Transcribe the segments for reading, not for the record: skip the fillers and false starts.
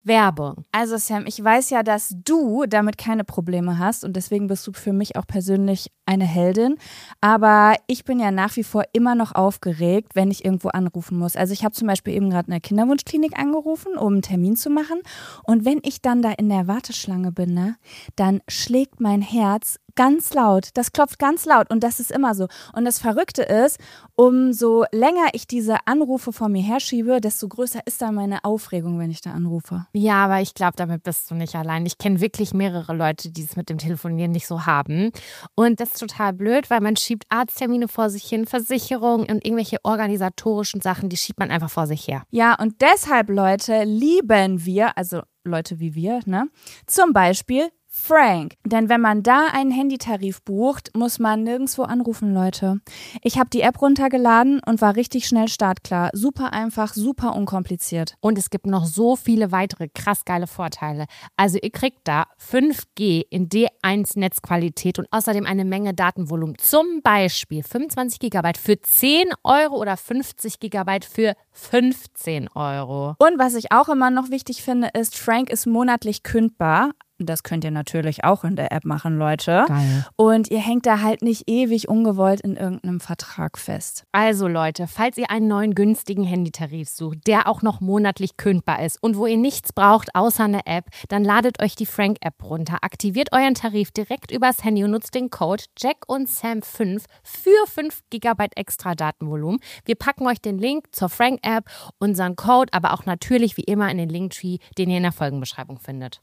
Werbung. Also Sam, ich weiß ja, dass du damit keine Probleme hast und deswegen bist du für mich auch persönlich eine Heldin. Aber ich bin ja nach wie vor immer noch aufgeregt, wenn ich irgendwo anrufen muss. Also ich habe zum Beispiel eben gerade in der Kinderwunschklinik angerufen, um einen Termin zu machen. Und wenn ich dann da in der Warteschlange bin, ne, dann schlägt mein Herz ganz laut. Das klopft ganz laut und das ist immer so. Und das Verrückte ist, umso länger ich diese Anrufe vor mir herschiebe, desto größer ist dann meine Aufregung, wenn ich da anrufe. Ja, aber ich glaube, damit bist du nicht allein. Ich kenne wirklich mehrere Leute, die es mit dem Telefonieren nicht so haben. Und das ist total blöd, weil man schiebt Arzttermine vor sich hin, Versicherungen und irgendwelche organisatorischen Sachen, die schiebt man einfach vor sich her. Ja, und deshalb, Leute, lieben wir, also Leute wie wir, ne, zum Beispiel Frank. Denn wenn man da einen Handytarif bucht, muss man nirgendwo anrufen, Leute. Ich habe die App runtergeladen und war richtig schnell startklar. Super einfach, super unkompliziert. Und es gibt noch so viele weitere krass geile Vorteile. Also ihr kriegt da 5G in D1-Netzqualität und außerdem eine Menge Datenvolumen. Zum Beispiel 25 GB für 10 Euro oder 50 GB für 15 Euro. Und was ich auch immer noch wichtig finde, ist, Frank ist monatlich kündbar. Das könnt ihr natürlich auch in der App machen, Leute. Geil. Und ihr hängt da halt nicht ewig ungewollt in irgendeinem Vertrag fest. Also Leute, falls ihr einen neuen günstigen Handytarif sucht, der auch noch monatlich kündbar ist und wo ihr nichts braucht außer eine App, dann ladet euch die Frank-App runter, aktiviert euren Tarif direkt übers Handy und nutzt den Code Jack und Sam 5 für 5 GB extra Datenvolumen. Wir packen euch den Link zur Frank-App, unseren Code, aber auch natürlich wie immer in den Linktree, den ihr in der Folgenbeschreibung findet.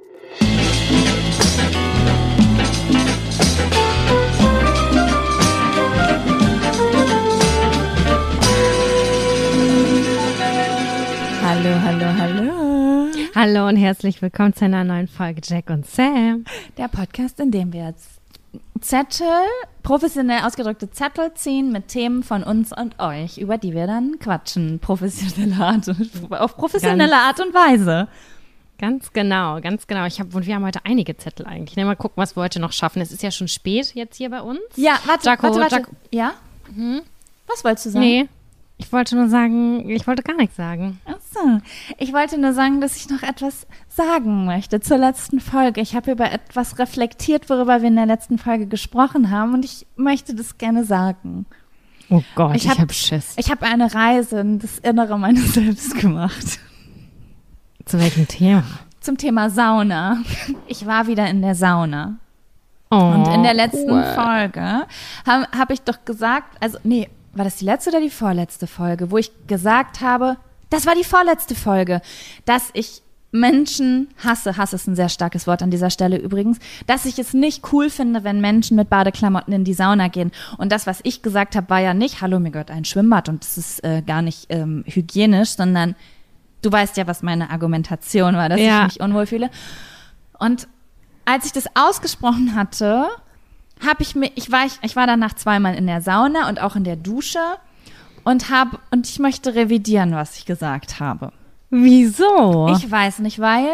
Hallo, hallo, hallo. Hallo und herzlich willkommen zu einer neuen Folge Jack und Sam. Der Podcast, in dem wir jetzt professionell ausgedrückte Zettel ziehen mit Themen von uns und euch, über die wir dann quatschen. Auf professionelle Art und Weise. Ganz genau, ganz genau. Wir haben heute einige Zettel eigentlich. Mal gucken, was wir heute noch schaffen. Es ist ja schon spät jetzt hier bei uns. Ja, warte. Ja? Mhm. Was wolltest du sagen? Nee, ich wollte gar nichts sagen. Ach so. Ich wollte nur sagen, dass ich noch etwas sagen möchte zur letzten Folge. Ich habe über etwas reflektiert, worüber wir in der letzten Folge gesprochen haben und ich möchte das gerne sagen. Oh Gott, ich hab Schiss. Ich habe eine Reise in das Innere meines Selbst gemacht. Zu welchem Thema? Zum Thema Sauna. Ich war wieder in der Sauna. Oh, und in der letzten Folge habe ich doch gesagt, war das die letzte oder die vorletzte Folge, wo ich gesagt habe, das war die vorletzte Folge, dass ich Menschen hasse. Hass ist ein sehr starkes Wort an dieser Stelle übrigens, dass ich es nicht cool finde, wenn Menschen mit Badeklamotten in die Sauna gehen. Und das, was ich gesagt habe, war ja nicht, hallo, mir gehört ein Schwimmbad und das ist gar nicht hygienisch, sondern du weißt ja, was meine Argumentation war, dass ich mich unwohl fühle. Und als ich das ausgesprochen hatte, ich war danach zweimal in der Sauna und auch in der Dusche und ich möchte revidieren, was ich gesagt habe. Wieso? Ich weiß nicht, weil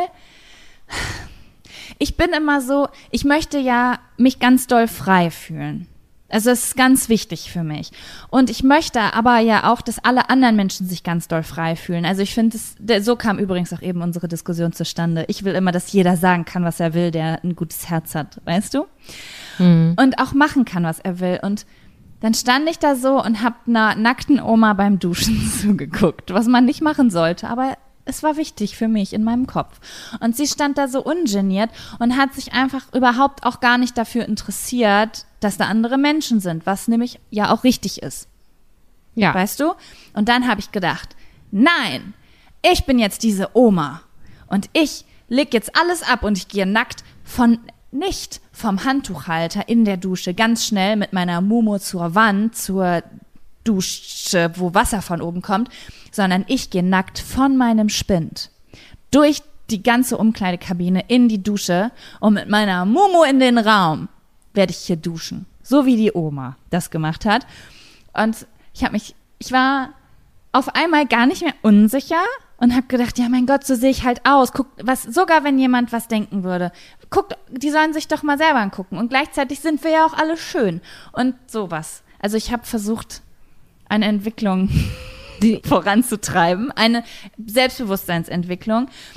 ich bin immer so, ich möchte ja mich ganz doll frei fühlen. Also es ist ganz wichtig für mich. Und ich möchte aber ja auch, dass alle anderen Menschen sich ganz doll frei fühlen. Also ich finde, so kam übrigens auch eben unsere Diskussion zustande. Ich will immer, dass jeder sagen kann, was er will, der ein gutes Herz hat, weißt du? Mhm. Und auch machen kann, was er will. Und dann stand ich da so und habe einer nackten Oma beim Duschen zugeguckt, was man nicht machen sollte, aber es war wichtig für mich in meinem Kopf. Und sie stand da so ungeniert und hat sich einfach überhaupt auch gar nicht dafür interessiert, dass da andere Menschen sind, was nämlich ja auch richtig ist. Ja. Weißt du? Und dann habe ich gedacht, nein, ich bin jetzt diese Oma und ich leg jetzt alles ab und ich gehe nackt nicht vom Handtuchhalter in der Dusche ganz schnell mit meiner Mumu zur Wand, zur Dusche, wo Wasser von oben kommt, sondern ich gehe nackt von meinem Spind durch die ganze Umkleidekabine in die Dusche und mit meiner Mumu in den Raum werde ich hier duschen. So wie die Oma das gemacht hat. Und ich war auf einmal gar nicht mehr unsicher und habe gedacht, ja mein Gott, so sehe ich halt aus. Sogar wenn jemand was denken würde, die sollen sich doch mal selber angucken. Und gleichzeitig sind wir ja auch alle schön und sowas. Also ich habe versucht, eine Entwicklung voranzutreiben, eine Selbstbewusstseinsentwicklung.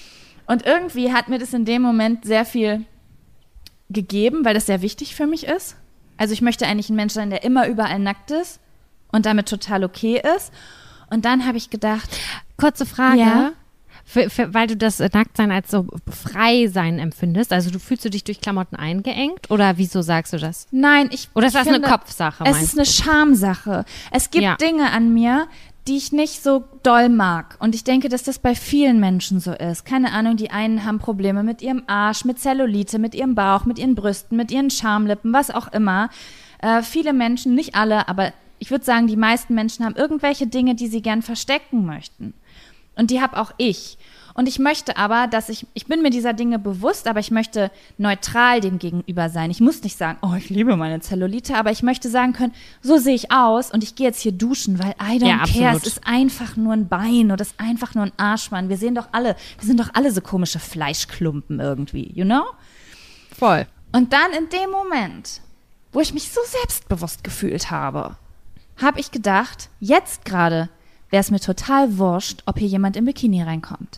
Und irgendwie hat mir das in dem Moment sehr viel gegeben, weil das sehr wichtig für mich ist. Also ich möchte eigentlich ein Mensch sein, der immer überall nackt ist und damit total okay ist. Und dann habe ich gedacht, kurze Frage, ja? weil du das Nacktsein als so frei sein empfindest, also fühlst du dich durch Klamotten eingeengt oder wieso sagst du das? Nein, oder ist das finde, eine Kopfsache? Es ist eine Schamsache. Es gibt Dinge an mir, die ich nicht so doll mag. Und ich denke, dass das bei vielen Menschen so ist. Keine Ahnung, die einen haben Probleme mit ihrem Arsch, mit Zellulite, mit ihrem Bauch, mit ihren Brüsten, mit ihren Schamlippen, was auch immer. Viele Menschen, nicht alle, aber ich würde sagen, die meisten Menschen haben irgendwelche Dinge, die sie gern verstecken möchten. Und die habe auch ich. Und ich möchte aber, ich bin mir dieser Dinge bewusst, aber ich möchte neutral dem gegenüber sein. Ich muss nicht sagen, oh, ich liebe meine Zellulite, aber ich möchte sagen können, so sehe ich aus und ich gehe jetzt hier duschen, weil I don't care, es ist einfach nur ein Bein oder es ist einfach nur ein Arschmann. Wir sind doch alle so komische Fleischklumpen irgendwie, you know? Voll. Und dann in dem Moment, wo ich mich so selbstbewusst gefühlt habe ich gedacht, jetzt gerade wäre es mir total wurscht, ob hier jemand im Bikini reinkommt.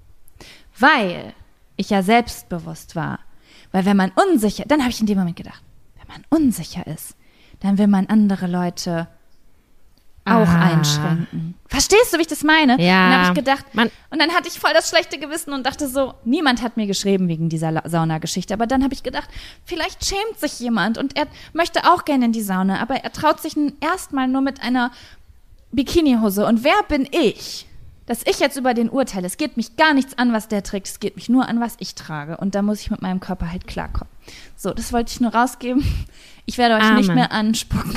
Weil ich ja selbstbewusst war. Weil wenn man unsicher, dann habe ich in dem Moment gedacht, wenn man unsicher ist, dann will man andere Leute auch einschränken. Verstehst du, wie ich das meine? Ja. Dann habe ich gedacht, und dann hatte ich voll das schlechte Gewissen und dachte so, niemand hat mir geschrieben wegen dieser Saunageschichte. Aber dann habe ich gedacht, vielleicht schämt sich jemand und er möchte auch gerne in die Sauna, aber er traut sich erstmal nur mit einer Bikinihose. Und wer bin ich, dass ich jetzt über den urteile? Es geht mich gar nichts an, was der trägt. Es geht mich nur an, was ich trage. Und da muss ich mit meinem Körper halt klarkommen. So, das wollte ich nur rausgeben. Ich werde euch nicht mehr anspucken.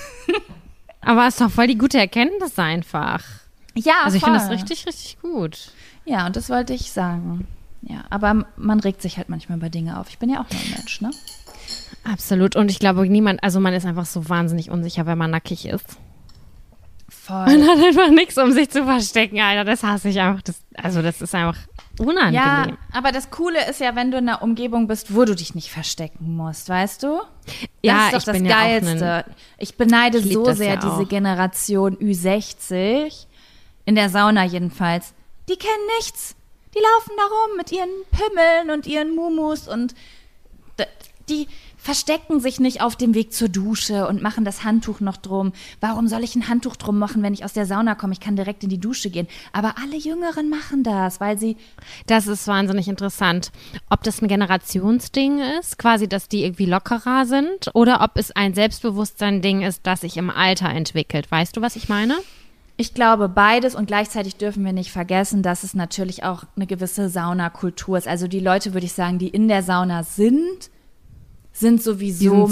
Aber es ist doch voll die gute Erkenntnis einfach. Ja, also ich voll. finde das richtig, richtig gut. Ja, und das wollte ich sagen. Ja, aber man regt sich halt manchmal über Dinge auf. Ich bin ja auch nur ein Mensch, ne? Absolut. Und ich glaube, man ist einfach so wahnsinnig unsicher, wenn man nackig ist. Voll. Man hat einfach nichts, um sich zu verstecken, Alter. Das hasse ich einfach. Das ist einfach unangenehm. Ja, aber das Coole ist ja, wenn du in einer Umgebung bist, wo du dich nicht verstecken musst, weißt du? Ja, das ist doch das Geilste. Ich beneide so sehr diese Generation Ü60, in der Sauna jedenfalls. Die kennen nichts. Die laufen da rum mit ihren Pimmeln und ihren Mumus und die verstecken sich nicht auf dem Weg zur Dusche und machen das Handtuch noch drum. Warum soll ich ein Handtuch drum machen, wenn ich aus der Sauna komme? Ich kann direkt in die Dusche gehen. Aber alle Jüngeren machen das, weil sie... Das ist wahnsinnig interessant. Ob das ein Generationsding ist, quasi, dass die irgendwie lockerer sind, oder ob es ein Selbstbewusstsein-Ding ist, das sich im Alter entwickelt. Weißt du, was ich meine? Ich glaube beides und gleichzeitig dürfen wir nicht vergessen, dass es natürlich auch eine gewisse Saunakultur ist. Also die Leute, würde ich sagen, die in der Sauna sind sowieso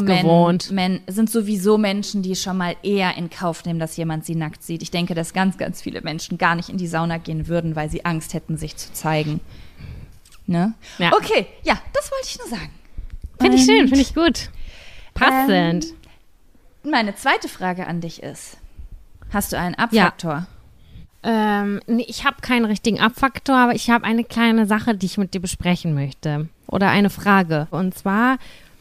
Menschen, die schon mal eher in Kauf nehmen, dass jemand sie nackt sieht. Ich denke, dass ganz, ganz viele Menschen gar nicht in die Sauna gehen würden, weil sie Angst hätten, sich zu zeigen. Ne? Ja. Okay, ja, das wollte ich nur sagen. Finde ich schön, finde ich gut. Passend. Meine zweite Frage an dich ist, hast du einen Abfaktor? Nee, ich habe keinen richtigen Abfaktor, aber ich habe eine kleine Sache, die ich mit dir besprechen möchte. Oder eine Frage. Und zwar...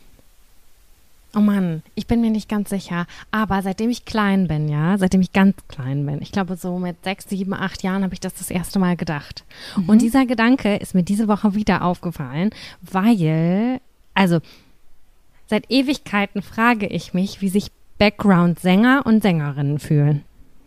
Oh Mann, ich bin mir nicht ganz sicher, aber seitdem ich ganz klein bin, ich glaube so mit 6, 7, 8 Jahren habe ich das erste Mal gedacht. Und dieser Gedanke ist mir diese Woche wieder aufgefallen, weil, seit Ewigkeiten frage ich mich, wie sich Background-Sänger und Sängerinnen fühlen.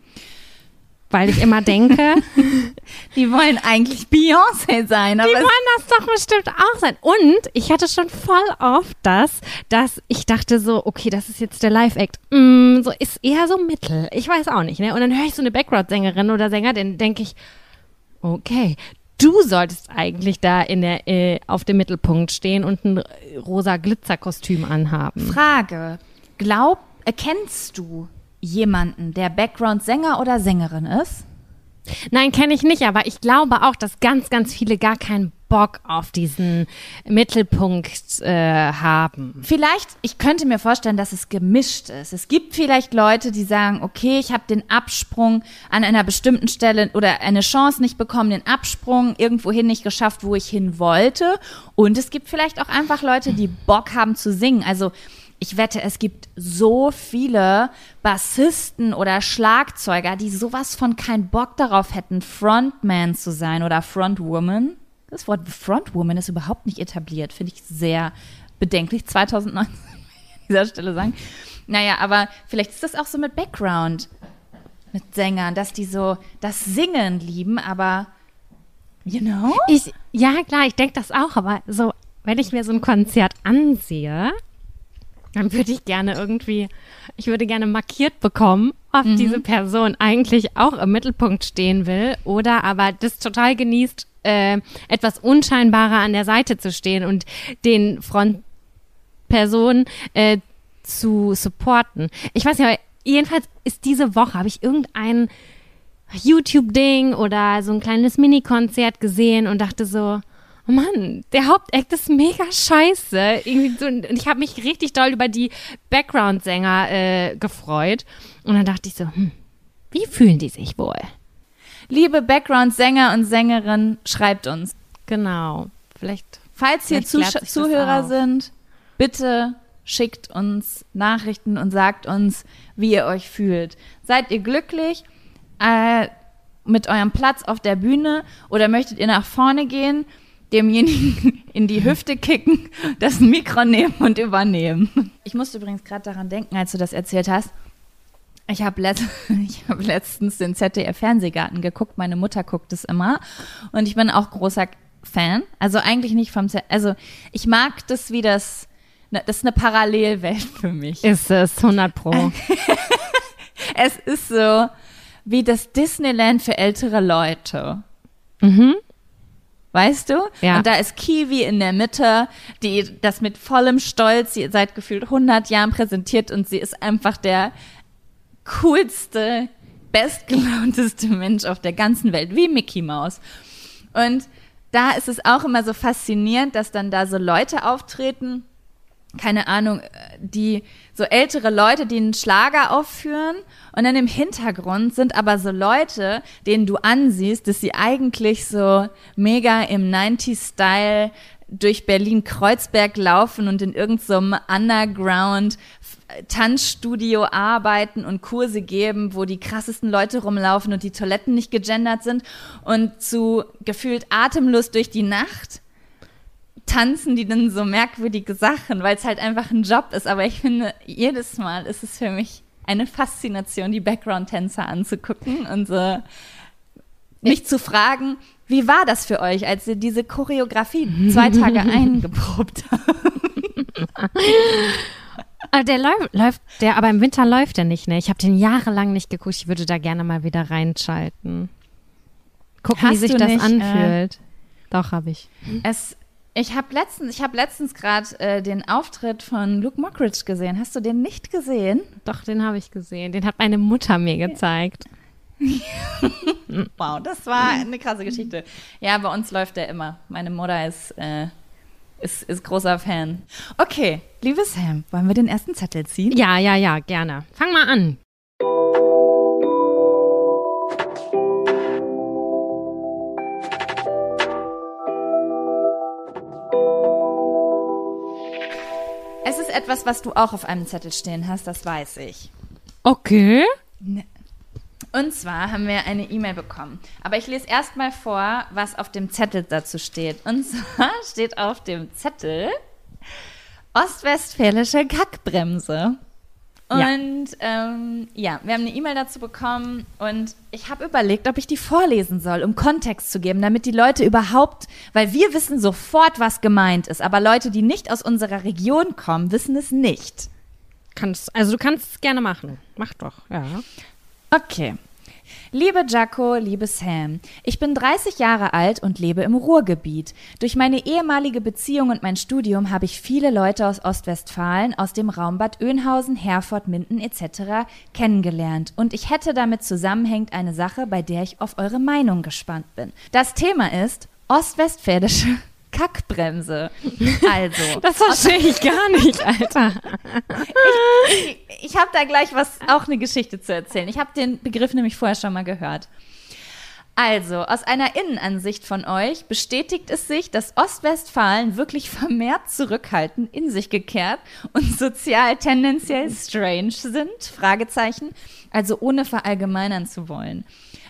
Weil ich immer denke, die wollen eigentlich Beyoncé sein. Aber die wollen das doch bestimmt auch sein. Und ich hatte schon voll oft dass ich dachte so, okay, das ist jetzt der Live-Act. So ist eher so mittel. Ich weiß auch nicht, ne? Und dann höre ich so eine Background-Sängerin oder Sänger, dann denke ich, okay, du solltest eigentlich da auf dem Mittelpunkt stehen und ein rosa Glitzerkostüm anhaben. Frage, erkennst du jemanden, der Background-Sänger oder Sängerin ist? Nein, kenne ich nicht, aber ich glaube auch, dass ganz, ganz viele gar keinen Bock auf diesen Mittelpunkt haben. Vielleicht, ich könnte mir vorstellen, dass es gemischt ist. Es gibt vielleicht Leute, die sagen, okay, ich habe den Absprung an einer bestimmten Stelle oder eine Chance nicht bekommen, den Absprung irgendwohin nicht geschafft, wo ich hin wollte. Und es gibt vielleicht auch einfach Leute, die Bock haben zu singen. Also ich wette, es gibt so viele Bassisten oder Schlagzeuger, die sowas von keinen Bock darauf hätten, Frontman zu sein oder Frontwoman. Das Wort Frontwoman ist überhaupt nicht etabliert. Finde ich sehr bedenklich. 2019 an dieser Stelle sagen. Naja, aber vielleicht ist das auch so mit Background, mit Sängern, dass die so das Singen lieben, aber you know? Ja, klar, ich denke das auch, aber so, wenn ich mir so ein Konzert ansehe, dann würde ich gerne markiert bekommen, ob diese Person eigentlich auch im Mittelpunkt stehen will oder aber das total genießt, etwas unscheinbarer an der Seite zu stehen und den Frontpersonen zu supporten. Ich weiß nicht, aber jedenfalls ist diese Woche, habe ich irgendein YouTube-Ding oder so ein kleines Mini-Konzert gesehen und dachte so, oh Mann, der Hauptakt ist mega scheiße. Irgendwie so, und ich habe mich richtig doll über die Background-Sänger gefreut. Und dann dachte ich so, wie fühlen die sich wohl? Liebe Background-Sänger und Sängerinnen, schreibt uns. Genau, Falls hier Zuhörer sind, bitte schickt uns Nachrichten und sagt uns, wie ihr euch fühlt. Seid ihr glücklich mit eurem Platz auf der Bühne oder möchtet ihr nach vorne gehen, demjenigen in die Hüfte kicken, das Mikro nehmen und übernehmen? Ich musste übrigens gerade daran denken, als du das erzählt hast. Ich habe letztens den ZDF-Fernsehgarten geguckt. Meine Mutter guckt es immer. Und ich bin auch großer Fan. Also eigentlich nicht also ich mag das, wie das ist eine Parallelwelt für mich. Ist es, 100%. Es ist so wie das Disneyland für ältere Leute. Weißt du? Ja. Und da ist Kiwi in der Mitte, die das mit vollem Stolz seit gefühlt 100 Jahren präsentiert und sie ist einfach der coolste, bestgelaunteste Mensch auf der ganzen Welt, wie Mickey Mouse. Und da ist es auch immer so faszinierend, dass dann da so Leute auftreten, keine Ahnung, die so ältere Leute, die einen Schlager aufführen und dann im Hintergrund sind aber so Leute, denen du ansiehst, dass sie eigentlich so mega im 90s-Style durch Berlin-Kreuzberg laufen und in irgendeinem Underground-Tanzstudio arbeiten und Kurse geben, wo die krassesten Leute rumlaufen und die Toiletten nicht gegendert sind und zu gefühlt atemlos durch die Nacht tanzen die dann so merkwürdige Sachen, weil es halt einfach ein Job ist. Aber ich finde, jedes Mal ist es für mich eine Faszination, die Background-Tänzer anzugucken und so mich zu fragen, wie war das für euch, als ihr diese Choreografie 2 Tage eingeprobt habt? Aber im Winter läuft der nicht, ne? Ich habe den jahrelang nicht geguckt. Ich würde da gerne mal wieder reinschalten. Gucken, wie sich das anfühlt. Doch, habe ich. Ich habe letztens gerade den Auftritt von Luke Mockridge gesehen. Hast du den nicht gesehen? Doch, den habe ich gesehen. Den hat meine Mutter mir gezeigt. Wow, das war eine krasse Geschichte. Ja, bei uns läuft der immer. Meine Mutter ist großer Fan. Okay, liebe Sam, wollen wir den ersten Zettel ziehen? Ja, gerne. Fang mal an. Es ist etwas, was du auch auf einem Zettel stehen hast, das weiß ich. Okay. Und zwar haben wir eine E-Mail bekommen. Aber ich lese erst mal vor, was auf dem Zettel dazu steht. Und zwar steht auf dem Zettel ostwestfälische Kackbremse. Und wir haben eine E-Mail dazu bekommen und ich habe überlegt, ob ich die vorlesen soll, um Kontext zu geben, damit die Leute überhaupt, weil wir wissen sofort, was gemeint ist, aber Leute, die nicht aus unserer Region kommen, wissen es nicht. Du kannst es gerne machen. Mach doch, ja. Okay. Liebe Jaco, liebe Sam, ich bin 30 Jahre alt und lebe im Ruhrgebiet. Durch meine ehemalige Beziehung und mein Studium habe ich viele Leute aus Ostwestfalen, aus dem Raum Bad Oeynhausen, Herford, Minden etc. kennengelernt. Und ich hätte damit zusammenhängend eine Sache, bei der ich auf eure Meinung gespannt bin. Das Thema ist ostwestfälische Kackbremse. Also. Das verstehe ich gar nicht, Alter. Ich habe da gleich auch eine Geschichte zu erzählen. Ich habe den Begriff nämlich vorher schon mal gehört. Also, aus einer Innenansicht von euch bestätigt es sich, dass Ostwestfalen wirklich vermehrt zurückhaltend, in sich gekehrt und sozial tendenziell strange sind, Fragezeichen, also ohne verallgemeinern zu wollen.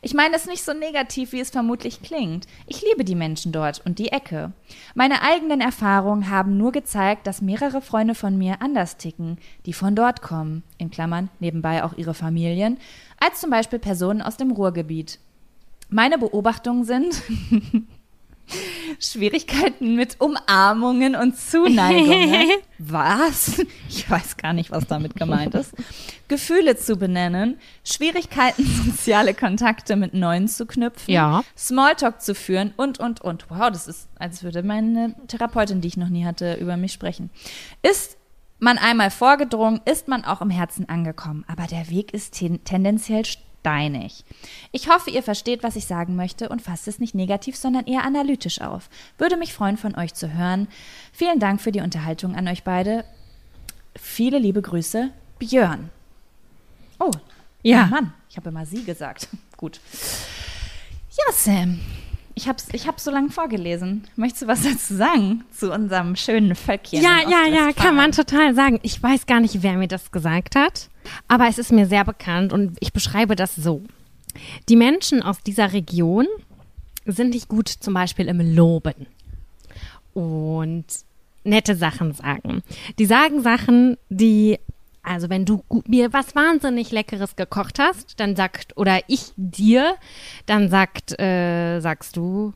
Ich meine es nicht so negativ, wie es vermutlich klingt. Ich liebe die Menschen dort und die Ecke. Meine eigenen Erfahrungen haben nur gezeigt, dass mehrere Freunde von mir anders ticken, die von dort kommen, in Klammern, nebenbei auch ihre Familien, als zum Beispiel Personen aus dem Ruhrgebiet. Meine Beobachtungen sind Schwierigkeiten mit Umarmungen und Zuneigungen. Was? Ich weiß gar nicht, was damit gemeint ist. Gefühle zu benennen, Schwierigkeiten, soziale Kontakte mit Neuen zu knüpfen, Ja. Smalltalk zu führen und. Wow, das ist, als würde meine Therapeutin, die ich noch nie hatte, über mich sprechen. Ist man einmal vorgedrungen, ist man auch im Herzen angekommen. Aber der Weg ist tendenziell steinig. Ich hoffe, ihr versteht, was ich sagen möchte und fasst es nicht negativ, sondern eher analytisch auf. Würde mich freuen, von euch zu hören. Vielen Dank für die Unterhaltung an euch beide. Viele liebe Grüße, Björn. Oh, Ja. Mann, ich habe immer sie gesagt. Gut. Ja, Sam, ich hab's so lange vorgelesen. Möchtest du was dazu sagen zu unserem schönen Völkchen? Ja, in ja, Ostwestfalen? kann man total sagen. Ich weiß gar nicht, wer mir das gesagt hat, aber es ist mir sehr bekannt und ich beschreibe das so. Die Menschen aus dieser Region sind nicht gut zum Beispiel im Loben und nette Sachen sagen. Die sagen Sachen, die, also wenn du mir was wahnsinnig Leckeres gekocht hast, dann sagt, oder ich dir, dann sagst du,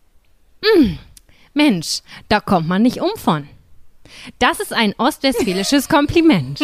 Mensch, da kommt man nicht um von. Das ist ein ostwestfälisches Kompliment.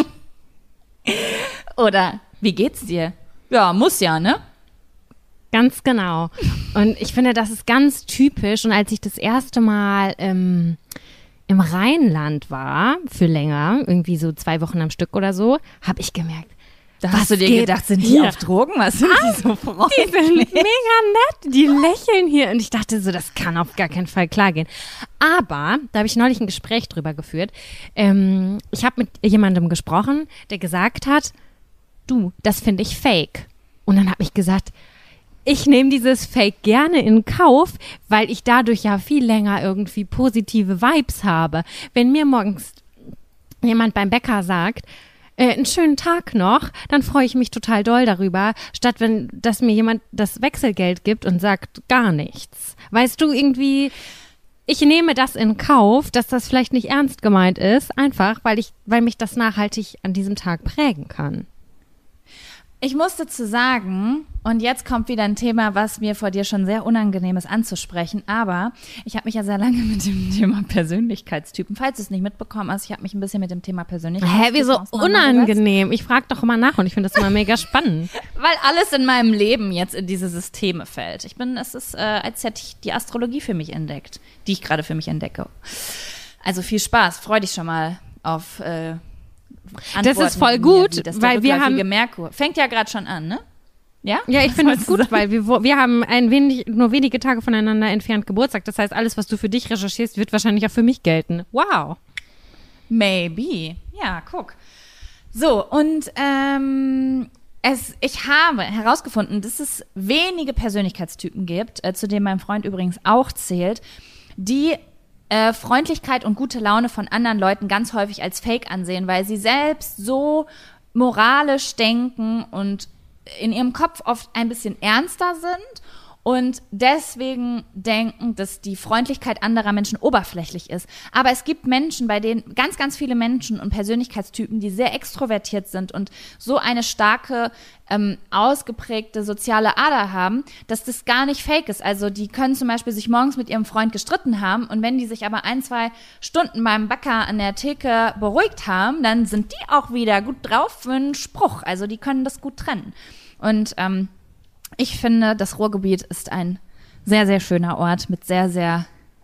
Oder, wie geht's dir? Ja, muss ja, ne? Ganz genau. Und ich finde, das ist ganz typisch. Und als ich das erste Mal im Rheinland war, für länger, irgendwie so 2 Wochen am Stück oder so, habe ich gemerkt, Da was hast du dir geht gedacht, sind die hier? auf Drogen? Was sind die so freundlich? Die sind mega nett, die lächeln hier. Und ich dachte so, das kann auf gar keinen Fall klar gehen. Aber, da habe ich neulich ein Gespräch drüber geführt. Ich habe mit jemandem gesprochen, der gesagt hat, du, das finde ich fake. Und dann habe ich gesagt, ich nehme dieses Fake gerne in Kauf, weil ich dadurch ja viel länger irgendwie positive Vibes habe. Wenn mir morgens jemand beim Bäcker sagt, einen schönen Tag noch, dann freue ich mich total doll darüber, statt dass mir jemand das Wechselgeld gibt und sagt gar nichts. Weißt du, irgendwie, ich nehme das in Kauf, dass das vielleicht nicht ernst gemeint ist, einfach, weil mich das nachhaltig an diesem Tag prägen kann. Ich muss dazu sagen, und jetzt kommt wieder ein Thema, was mir vor dir schon sehr unangenehm ist anzusprechen, aber ich habe mich ja sehr lange mit dem Thema Persönlichkeitstypen, falls du es nicht mitbekommen hast, ich habe mich ein bisschen mit dem Thema Persönlichkeitstypen Wieso auseinandergesetzt. unangenehm? Ich frage doch immer nach und ich finde das immer mega spannend. Weil alles in meinem Leben jetzt in diese Systeme fällt. Es ist, als hätte ich die Astrologie für mich entdeckt, die ich gerade für mich entdecke. Also viel Spaß, freu dich schon mal auf Das ist voll Antworten gut, wie das weil wir rückläufige haben- Merkur. Fängt ja gerade schon an, ne? Ja? Ja, ich Was finde es wolltest du gut, weil wir haben nur wenige Tage voneinander entfernt Geburtstag. Das heißt, alles, was du für dich recherchierst, wird wahrscheinlich auch für mich gelten. Wow. Maybe. Ja, guck. So, und ich habe herausgefunden, dass es wenige Persönlichkeitstypen gibt, zu denen mein Freund übrigens auch zählt, die Freundlichkeit und gute Laune von anderen Leuten ganz häufig als Fake ansehen, weil sie selbst so moralisch denken und in ihrem Kopf oft ein bisschen ernster sind und deswegen denken, dass die Freundlichkeit anderer Menschen oberflächlich ist. Aber es gibt Menschen, bei denen ganz, ganz viele Menschen und Persönlichkeitstypen, die sehr extrovertiert sind und so eine starke, ausgeprägte soziale Ader haben, dass das gar nicht fake ist. Also die können zum Beispiel sich morgens mit ihrem Freund gestritten haben und wenn die sich aber 1-2 Stunden beim Bäcker an der Theke beruhigt haben, dann sind die auch wieder gut drauf für einen Spruch. Also die können das gut trennen. Und ich finde, das Ruhrgebiet ist ein sehr, sehr schöner Ort mit sehr, sehr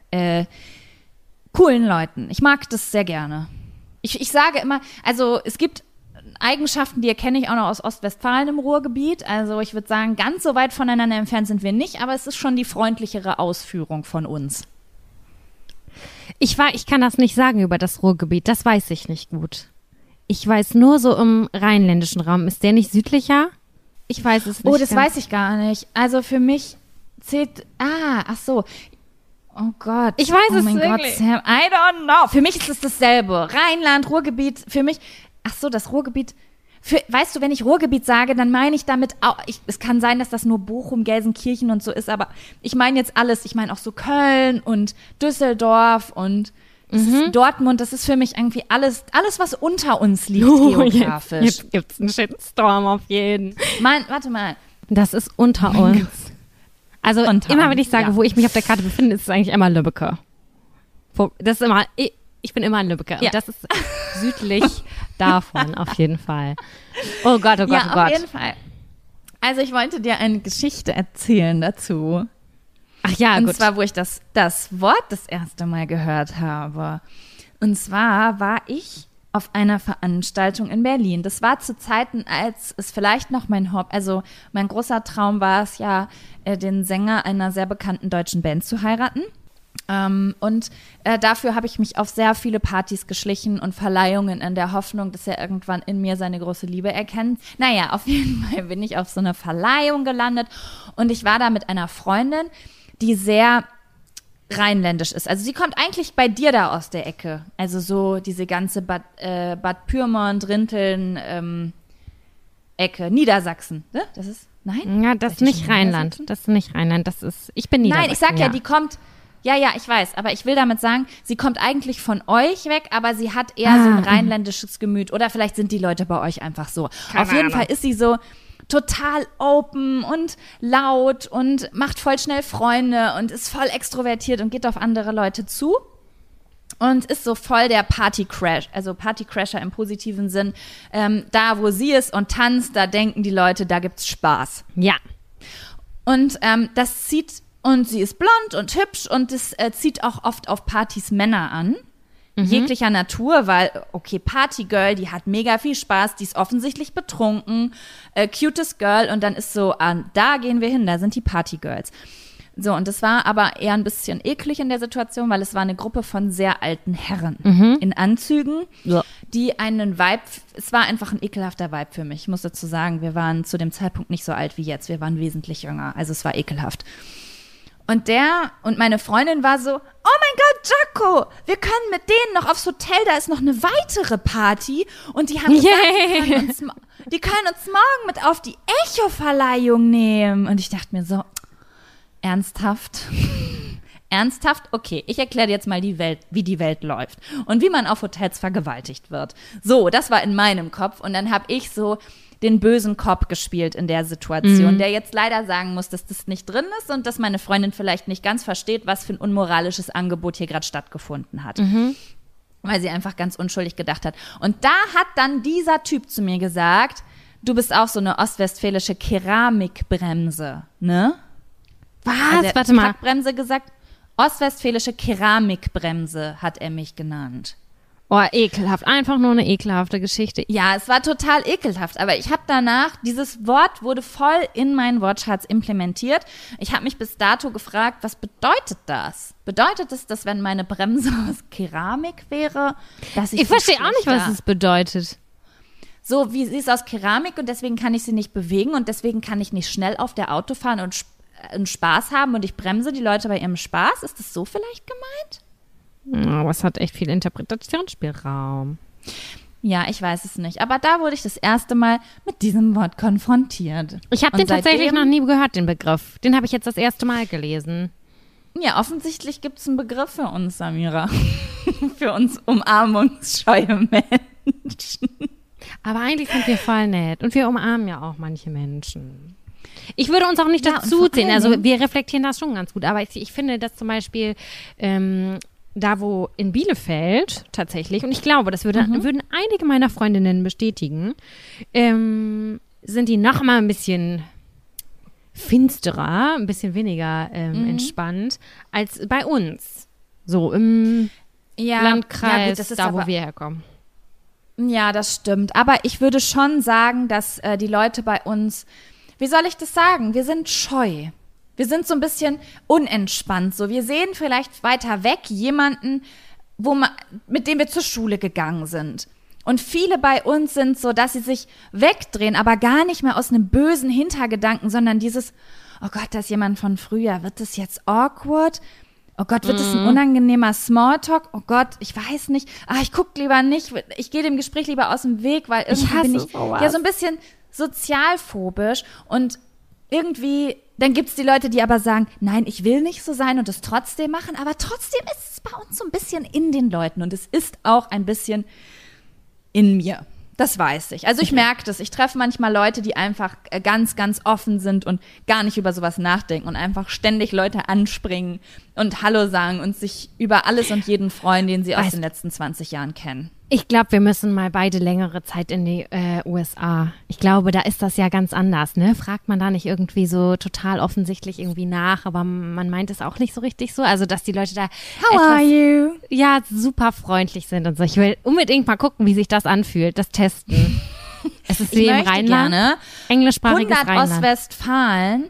coolen Leuten. Ich mag das sehr gerne. Ich sage immer, also es gibt Eigenschaften, die erkenne ich auch noch aus Ostwestfalen im Ruhrgebiet. Also ich würde sagen, ganz so weit voneinander entfernt sind wir nicht, aber es ist schon die freundlichere Ausführung von uns. Ich kann das nicht sagen über das Ruhrgebiet, das weiß ich nicht gut. Ich weiß nur so im rheinländischen Raum. Ist der nicht südlicher? Ich weiß es nicht. Oh, das weiß ich gar nicht. Also für mich zählt, ach so. Oh Gott. Ich weiß oh es mein wirklich. Gott, Sam, I don't know. Für mich ist es dasselbe. Rheinland, Ruhrgebiet, für mich, ach so, das Ruhrgebiet. weißt du, wenn ich Ruhrgebiet sage, dann meine ich damit auch, es kann sein, dass das nur Bochum, Gelsenkirchen und so ist, aber ich meine jetzt alles. Ich meine auch so Köln und Düsseldorf und Dortmund. Das ist für mich irgendwie alles, was unter uns liegt geografisch. Jetzt gibt's einen Shitstorm auf jeden. Warte mal. Das ist unter uns. Also immer, wenn ich sage, ja. wo ich mich auf der Karte befinde, ist es eigentlich immer Lübbecke. Das ist immer, ich bin immer in Lübbecke. Ja. Und das ist südlich davon, auf jeden Fall. Oh Gott, oh Gott, Ja, oh Gott. auf jeden Fall. Also ich wollte dir eine Geschichte erzählen dazu. Ach ja, Und gut. zwar, wo ich das Wort das erste Mal gehört habe. Und zwar war ich auf einer Veranstaltung in Berlin. Das war zu Zeiten, als es vielleicht noch mein großer Traum war es ja, den Sänger einer sehr bekannten deutschen Band zu heiraten. Und dafür habe ich mich auf sehr viele Partys geschlichen und Verleihungen in der Hoffnung, dass er irgendwann in mir seine große Liebe erkennt. Naja, auf jeden Fall bin ich auf so einer Verleihung gelandet und ich war da mit einer Freundin, die sehr rheinländisch ist. Also sie kommt eigentlich bei dir da aus der Ecke. Also so diese ganze Bad Pyrmont, Rinteln, Ecke, Niedersachsen. Ne? Das ist, nein? Ja, das ist nicht Rheinland. Das ist nicht Rheinland. Ich bin Niedersachsen. Nein, ich sag ja, die kommt, ja, ich weiß, aber ich will damit sagen, sie kommt eigentlich von euch weg, aber sie hat eher so ein rheinländisches Gemüt. Oder vielleicht sind die Leute bei euch einfach so. Keine Auf jeden Ahnung. Fall ist sie so total open und laut und macht voll schnell Freunde und ist voll extrovertiert und geht auf andere Leute zu und ist so voll der Partycrash, also Partycrasher im positiven Sinn. Da, wo sie ist und tanzt, da denken die Leute, da gibt's Spaß. Ja. Und und sie ist blond und hübsch und das zieht auch oft auf Partys Männer an. Jeglicher Natur, weil, okay, Partygirl, die hat mega viel Spaß, die ist offensichtlich betrunken, cutest Girl und dann ist so, da gehen wir hin, da sind die Partygirls. So, und das war aber eher ein bisschen eklig in der Situation, weil es war eine Gruppe von sehr alten Herren in Anzügen, die einen Vibe, es war einfach ein ekelhafter Vibe für mich, ich muss dazu sagen, wir waren zu dem Zeitpunkt nicht so alt wie jetzt, wir waren wesentlich jünger, also es war ekelhaft. Und meine Freundin war so, oh mein Gott, Jaco, wir können mit denen noch aufs Hotel, da ist noch eine weitere Party. Und die haben gesagt, die können uns morgen mit auf die Echo-Verleihung nehmen. Und ich dachte mir so, ernsthaft? Ernsthaft? Okay, ich erkläre dir jetzt mal wie die Welt läuft und wie man auf Hotels vergewaltigt wird. So, das war in meinem Kopf. Und dann habe ich so den bösen Cop gespielt in der Situation, der jetzt leider sagen muss, dass das nicht drin ist und dass meine Freundin vielleicht nicht ganz versteht, was für ein unmoralisches Angebot hier gerade stattgefunden hat. Weil sie einfach ganz unschuldig gedacht hat. Und da hat dann dieser Typ zu mir gesagt, du bist auch so eine ostwestfälische Keramikbremse, ne? Was? Also Warte mal. Bremse gesagt, ostwestfälische Keramikbremse hat er mich genannt. Oh, ekelhaft. Einfach nur eine ekelhafte Geschichte. Ja, es war total ekelhaft, aber ich habe danach, dieses Wort wurde voll in meinen Wortschatz implementiert. Ich habe mich bis dato gefragt, was bedeutet das? Bedeutet es, dass wenn meine Bremse aus Keramik wäre, dass Ich verstehe auch nicht, was es bedeutet. So, wie sie ist aus Keramik und deswegen kann ich sie nicht bewegen und deswegen kann ich nicht schnell auf der Auto fahren und Spaß haben und ich bremse die Leute bei ihrem Spaß. Ist das so vielleicht gemeint? Aber es hat echt viel Interpretationsspielraum. Ja, ich weiß es nicht. Aber da wurde ich das erste Mal mit diesem Wort konfrontiert. Ich habe den tatsächlich noch nie gehört, den Begriff. Den habe ich jetzt das erste Mal gelesen. Ja, offensichtlich gibt es einen Begriff für uns, Samira. Für uns umarmungsscheue Menschen. Aber eigentlich sind wir voll nett. Und wir umarmen ja auch manche Menschen. Ich würde uns auch nicht dazu zählen. Also wir reflektieren das schon ganz gut. Aber ich finde, dass zum Beispiel da wo in Bielefeld tatsächlich, und ich glaube, das würden einige meiner Freundinnen bestätigen, sind die noch mal ein bisschen finsterer, ein bisschen weniger entspannt als bei uns. So im Landkreis, ja gut, das ist da wo wir herkommen. Ja, das stimmt. Aber ich würde schon sagen, dass die Leute bei uns, wie soll ich das sagen, wir sind scheu. Wir sind so ein bisschen unentspannt. So, wir sehen vielleicht weiter weg jemanden, mit dem wir zur Schule gegangen sind. Und viele bei uns sind so, dass sie sich wegdrehen, aber gar nicht mehr aus einem bösen Hintergedanken, sondern dieses, oh Gott, da ist jemand von früher, wird das jetzt awkward? Oh Gott, wird das ein unangenehmer Smalltalk? Oh Gott, ich weiß nicht. Ich guck lieber nicht. Ich gehe dem Gespräch lieber aus dem Weg, weil irgendwie bin ich ja so ein bisschen sozialphobisch und irgendwie, dann gibt's die Leute, die aber sagen, nein, ich will nicht so sein und es trotzdem machen, aber trotzdem ist es bei uns so ein bisschen in den Leuten und es ist auch ein bisschen in mir. Das weiß ich. Also ich merke das. Ich treffe manchmal Leute, die einfach ganz, ganz offen sind und gar nicht über sowas nachdenken und einfach ständig Leute anspringen und Hallo sagen und sich über alles und jeden freuen, den sie aus den letzten 20 Jahren kennen. Ich glaube, wir müssen mal beide längere Zeit in die USA. Ich glaube, da ist das ja ganz anders, ne? Fragt man da nicht irgendwie so total offensichtlich irgendwie nach, aber man meint es auch nicht so richtig so. Also, dass die Leute da ja, super freundlich sind und so. Ich will unbedingt mal gucken, wie sich das anfühlt, das testen. Es ist wie im Rheinland, gerne englischsprachiges 100 Rheinland. Ostwestfalen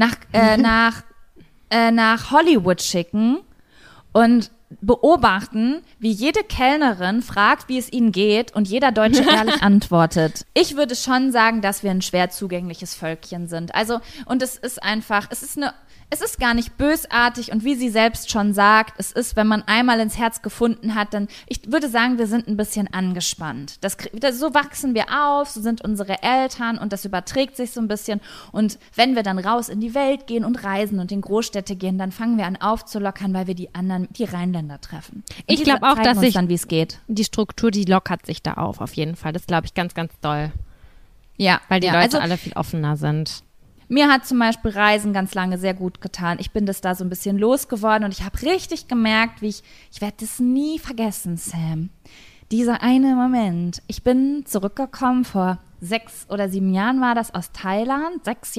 nach Hollywood schicken und beobachten, wie jede Kellnerin fragt, wie es ihnen geht und jeder Deutsche ehrlich antwortet. Ich würde schon sagen, dass wir ein schwer zugängliches Völkchen sind. Also, und es ist einfach, es ist gar nicht bösartig und wie sie selbst schon sagt, es ist, wenn man einmal ins Herz gefunden hat, dann, ich würde sagen, wir sind ein bisschen angespannt. So wachsen wir auf, so sind unsere Eltern und das überträgt sich so ein bisschen und wenn wir dann raus in die Welt gehen und reisen und in Großstädte gehen, dann fangen wir an aufzulockern, weil wir die Rheinländer treffen. Und ich glaube auch, dass dann, wie es geht. Die Struktur, die lockert sich da auf jeden Fall. Das glaube ich ganz, ganz doll. Ja. Weil die Leute alle viel offener sind. Mir hat zum Beispiel Reisen ganz lange sehr gut getan. Ich bin das da so ein bisschen losgeworden und ich habe richtig gemerkt, wie ich werde das nie vergessen, Sam. Dieser eine Moment. Ich bin zurückgekommen, vor 6 oder 7 Jahren war das, aus Thailand. 6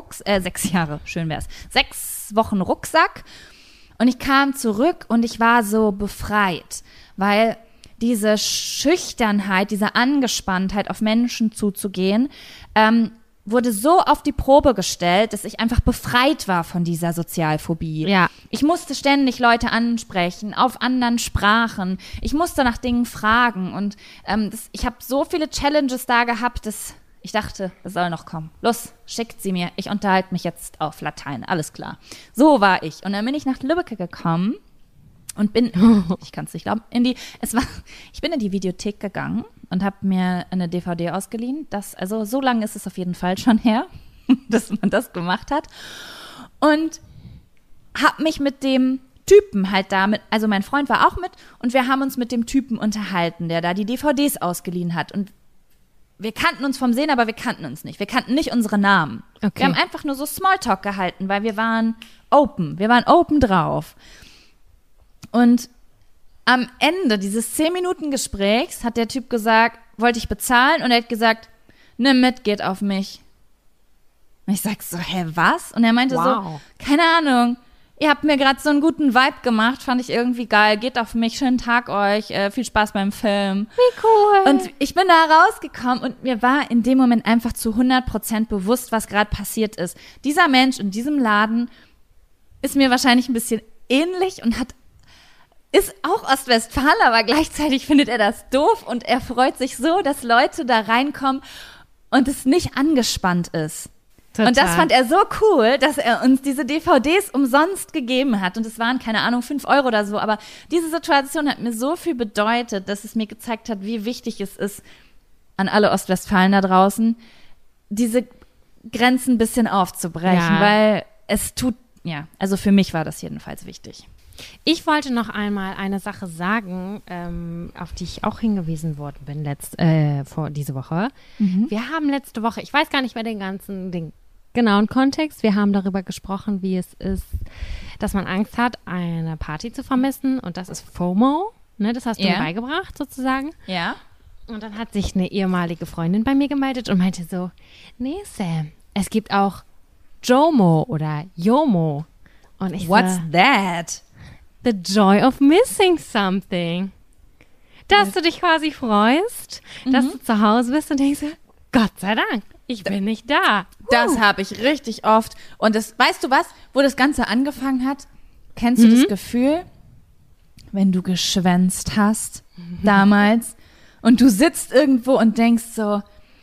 Jahre, schön wär's. 6 Wochen Rucksack. Und ich kam zurück und ich war so befreit, weil diese Schüchternheit, diese Angespanntheit, auf Menschen zuzugehen, wurde so auf die Probe gestellt, dass ich einfach befreit war von dieser Sozialphobie. Ja. Ich musste ständig Leute ansprechen, auf anderen Sprachen. Ich musste nach Dingen fragen und ich habe so viele Challenges da gehabt, dass ich dachte, das soll noch kommen. Los, schickt sie mir. Ich unterhalte mich jetzt auf Latein. Alles klar. So war ich. Und dann bin ich nach Lübbecke gekommen und bin, ich kann es nicht glauben, ich bin in die Videothek gegangen und habe mir eine DVD ausgeliehen. Also so lange ist es auf jeden Fall schon her, dass man das gemacht hat. Und habe mich mit dem Typen halt also mein Freund war auch mit und wir haben uns mit dem Typen unterhalten, der da die DVDs ausgeliehen hat. Und wir kannten uns vom Sehen, aber wir kannten uns nicht. Wir kannten nicht unsere Namen. Okay. Wir haben einfach nur so Smalltalk gehalten, weil wir waren open. Wir waren open drauf. Und am Ende dieses 10-Minuten-Gesprächs hat der Typ gesagt, wollte ich bezahlen? Und er hat gesagt, nimm mit, geht auf mich. Und ich sag so, hä, was? Und er meinte so, keine Ahnung, ihr habt mir gerade so einen guten Vibe gemacht, fand ich irgendwie geil, geht auf mich, schönen Tag euch, viel Spaß beim Film. Wie cool. Und ich bin da rausgekommen und mir war in dem Moment einfach zu 100% bewusst, was gerade passiert ist. Dieser Mensch in diesem Laden ist mir wahrscheinlich ein bisschen ähnlich und ist auch Ostwestfalen, aber gleichzeitig findet er das doof und er freut sich so, dass Leute da reinkommen und es nicht angespannt ist. Total. Und das fand er so cool, dass er uns diese DVDs umsonst gegeben hat. Und es waren, keine Ahnung, 5 € oder so. Aber diese Situation hat mir so viel bedeutet, dass es mir gezeigt hat, wie wichtig es ist, an alle Ostwestfalen da draußen, diese Grenzen ein bisschen aufzubrechen. Ja. Weil es also für mich war das jedenfalls wichtig. Ich wollte noch einmal eine Sache sagen, auf die ich auch hingewiesen worden bin diese Woche. Mhm. Wir haben letzte Woche, ich weiß gar nicht mehr den genauen Kontext, wir haben darüber gesprochen, wie es ist, dass man Angst hat, eine Party zu vermissen und das ist FOMO, ne? Das hast du mir beigebracht sozusagen. Ja. Und dann hat sich eine ehemalige Freundin bei mir gemeldet und meinte so, nee Sam, es gibt auch JOMO oder YOMO. Und ich What's that? The joy of missing something. Dass du dich quasi freust, dass du zu Hause bist und denkst, Gott sei Dank, ich bin nicht da. Das habe ich richtig oft. Und weißt du was, wo das Ganze angefangen hat? Kennst du das Gefühl, wenn du geschwänzt hast damals und du sitzt irgendwo und denkst so,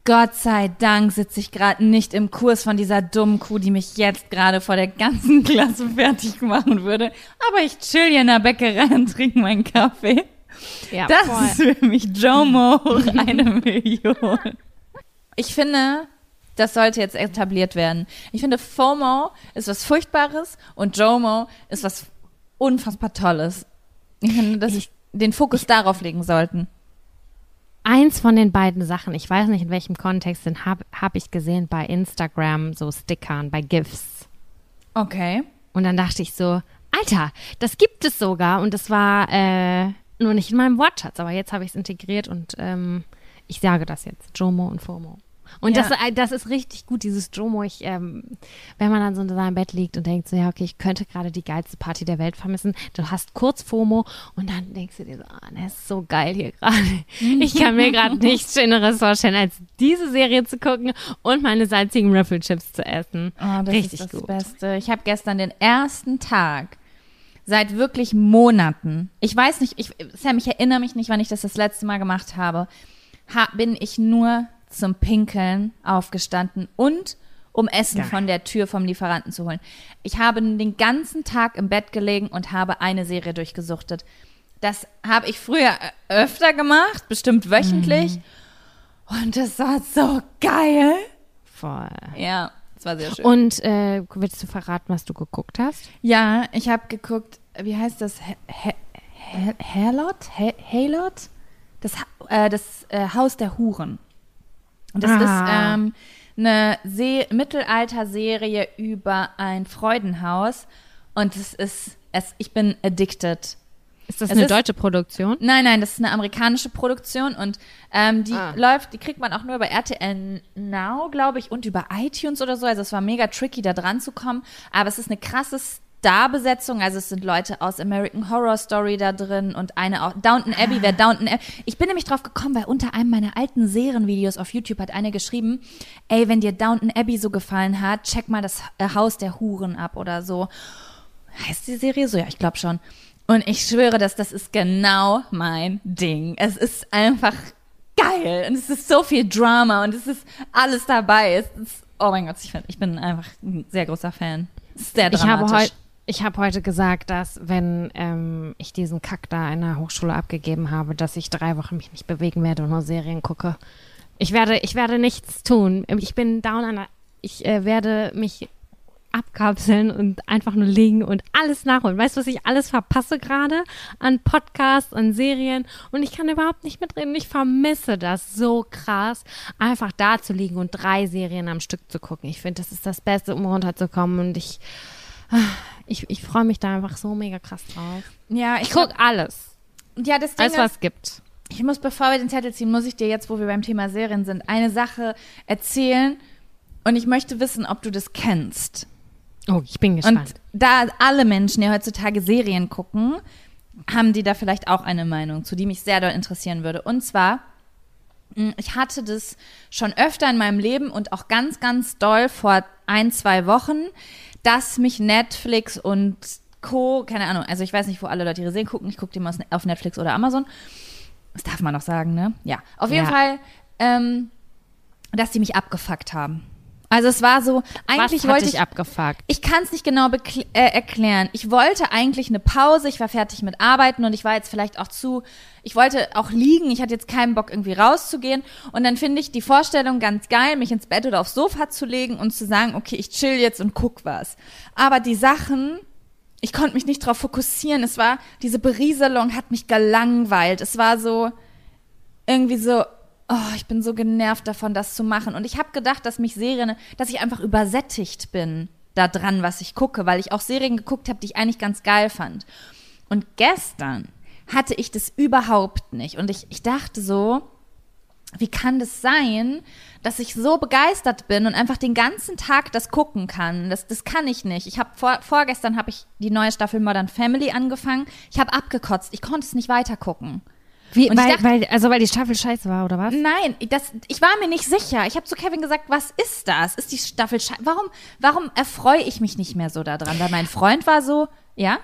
Gott sei Dank sitze ich gerade nicht im Kurs von dieser dummen Kuh, die mich jetzt gerade vor der ganzen Klasse fertig machen würde. Aber ich chill hier in der Bäckerei und trinke meinen Kaffee. Ja, das voll. ist für mich JOMO hoch 1.000.000. Ich finde, das sollte jetzt etabliert werden. Ich finde, FOMO ist was Furchtbares und JOMO ist was unfassbar Tolles. Ich finde, dass wir den Fokus darauf legen sollten. Eins von den beiden Sachen, ich weiß nicht in welchem Kontext, den hab ich gesehen bei Instagram, so Stickern, bei GIFs. Okay. Und dann dachte ich so, Alter, das gibt es sogar. Und das war nur nicht in meinem Wortschatz, aber jetzt habe ich es integriert und ich sage das jetzt, JOMO und FOMO. Und Ja. das ist richtig gut, dieses JOMO. Wenn man dann so in seinem Bett liegt und denkt so, ja, okay, ich könnte gerade die geilste Party der Welt vermissen. Du hast kurz FOMO und dann denkst du dir so, das ist so geil hier gerade. Ich kann mir gerade nichts Schöneres vorstellen, als diese Serie zu gucken und meine salzigen Ruffle-Chips zu essen. Oh, das Richtig ist das gut. Beste. Ich habe gestern den ersten Tag seit wirklich Monaten, ich weiß nicht, Sam, ich erinnere mich nicht, wann ich das letzte Mal gemacht habe, bin ich nur zum Pinkeln aufgestanden und um Essen Geil. von der Tür vom Lieferanten zu holen. Ich habe den ganzen Tag im Bett gelegen und habe eine Serie durchgesuchtet. Das habe ich früher öfter gemacht, bestimmt wöchentlich. Und das war so geil. Voll. Ja, das war sehr schön. Und willst du verraten, was du geguckt hast? Ja, ich habe geguckt, wie heißt das? Halot? Das Haus der Huren. Und das ist eine Mittelalter-Serie über ein Freudenhaus. Und ich bin addicted. Ist das eine deutsche Produktion? Nein, das ist eine amerikanische Produktion und die kriegt man auch nur über RTL Now, glaube ich, und über iTunes oder so. Also es war mega tricky, da dran zu kommen. Aber es ist eine krasse Starbesetzung. Also es sind Leute aus American Horror Story da drin und eine auch Downton Abbey. Wer Downton Abbey? Ich bin nämlich drauf gekommen, weil unter einem meiner alten Serienvideos auf YouTube hat eine geschrieben, ey, wenn dir Downton Abbey so gefallen hat, check mal das Haus der Huren ab oder so. Heißt die Serie so? Ja, ich glaube schon. Und ich schwöre, das ist genau mein Ding. Es ist einfach geil. Und es ist so viel Drama und es ist alles dabei. Oh mein Gott, ich bin einfach ein sehr großer Fan. Es ist sehr dramatisch. Ich habe heute gesagt, dass wenn ich diesen Kack da in der Hochschule abgegeben habe, dass ich 3 Wochen mich nicht bewegen werde und nur Serien gucke. Ich werde nichts tun. Ich bin down ich werde mich abkapseln und einfach nur liegen und alles nachholen. Weißt du, was ich alles verpasse gerade an Podcasts, an Serien und ich kann überhaupt nicht mitreden. Ich vermisse das so krass, einfach da zu liegen und 3 Serien am Stück zu gucken. Ich finde, das ist das Beste, um runterzukommen und ich freue mich da einfach so mega krass drauf. Ja, Ich gucke alles. Ja, das Ding Alles, was ist, es gibt. ich muss, bevor wir den Zettel ziehen, muss ich dir jetzt, wo wir beim Thema Serien sind, eine Sache erzählen und ich möchte wissen, ob du das kennst. Oh, ich bin gespannt. Und da alle Menschen ja heutzutage Serien gucken, haben die da vielleicht auch eine Meinung zu, die mich sehr doll interessieren würde. Und zwar, ich hatte das schon öfter in meinem Leben und auch ganz, ganz doll vor 1-2 Wochen, dass mich Netflix und Co., keine Ahnung, also ich weiß nicht, wo alle Leute ihre Serien gucken, ich gucke die mal auf Netflix oder Amazon. Das darf man noch sagen, ne? Ja, auf jeden Fall, dass die mich abgefuckt haben. Also es war so, eigentlich Was hat wollte dich abgefuckt? ich kann es nicht genau erklären. Ich wollte eigentlich eine Pause, ich war fertig mit Arbeiten und ich war jetzt vielleicht auch ich wollte auch liegen, ich hatte jetzt keinen Bock irgendwie rauszugehen und dann finde ich die Vorstellung ganz geil, mich ins Bett oder aufs Sofa zu legen und zu sagen, okay, ich chill jetzt und guck was. Aber die Sachen, ich konnte mich nicht drauf fokussieren, diese Berieselung hat mich gelangweilt, es war so, irgendwie so, oh, ich bin so genervt davon, das zu machen. Und ich habe gedacht, dass ich einfach übersättigt bin da dran, was ich gucke, weil ich auch Serien geguckt habe, die ich eigentlich ganz geil fand. Und gestern hatte ich das überhaupt nicht. Und ich dachte so, wie kann das sein, dass ich so begeistert bin und einfach den ganzen Tag das gucken kann? Das kann ich nicht. Vorgestern habe ich die neue Staffel Modern Family angefangen. Ich habe abgekotzt. Ich konnte es nicht weitergucken. Weil die Staffel scheiße war, oder was? Nein, ich war mir nicht sicher. Ich habe zu Kevin gesagt, was ist das? Ist die Staffel scheiße? Warum erfreue ich mich nicht mehr so daran? Weil mein Freund war so, ja?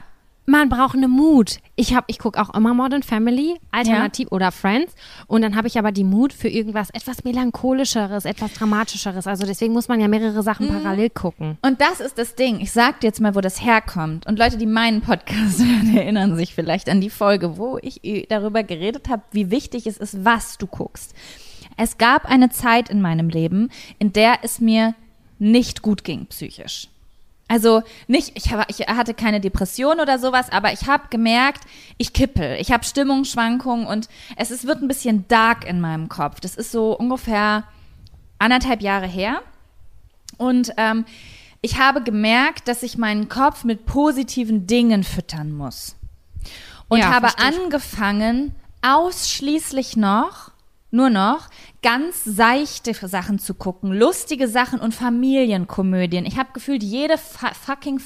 man braucht eine Mut. Ich gucke auch immer Modern Family, alternativ oder Friends. Und dann habe ich aber die Mut für irgendwas etwas melancholischeres, etwas dramatischeres. Also deswegen muss man ja mehrere Sachen parallel gucken. Und das ist das Ding. Ich sag dir jetzt mal, wo das herkommt. Und Leute, die meinen Podcast hören, erinnern sich vielleicht an die Folge, wo ich darüber geredet habe, wie wichtig es ist, was du guckst. Es gab eine Zeit in meinem Leben, in der es mir nicht gut ging psychisch. Also nicht, ich hatte keine Depression oder sowas, aber ich habe gemerkt, ich kippel, ich habe Stimmungsschwankungen und wird ein bisschen dark in meinem Kopf. Das ist so ungefähr 1,5 Jahre her und ich habe gemerkt, dass ich meinen Kopf mit positiven Dingen füttern muss und habe angefangen, ausschließlich nur noch ganz seichte Sachen zu gucken, lustige Sachen und Familienkomödien. Ich habe gefühlt jede fucking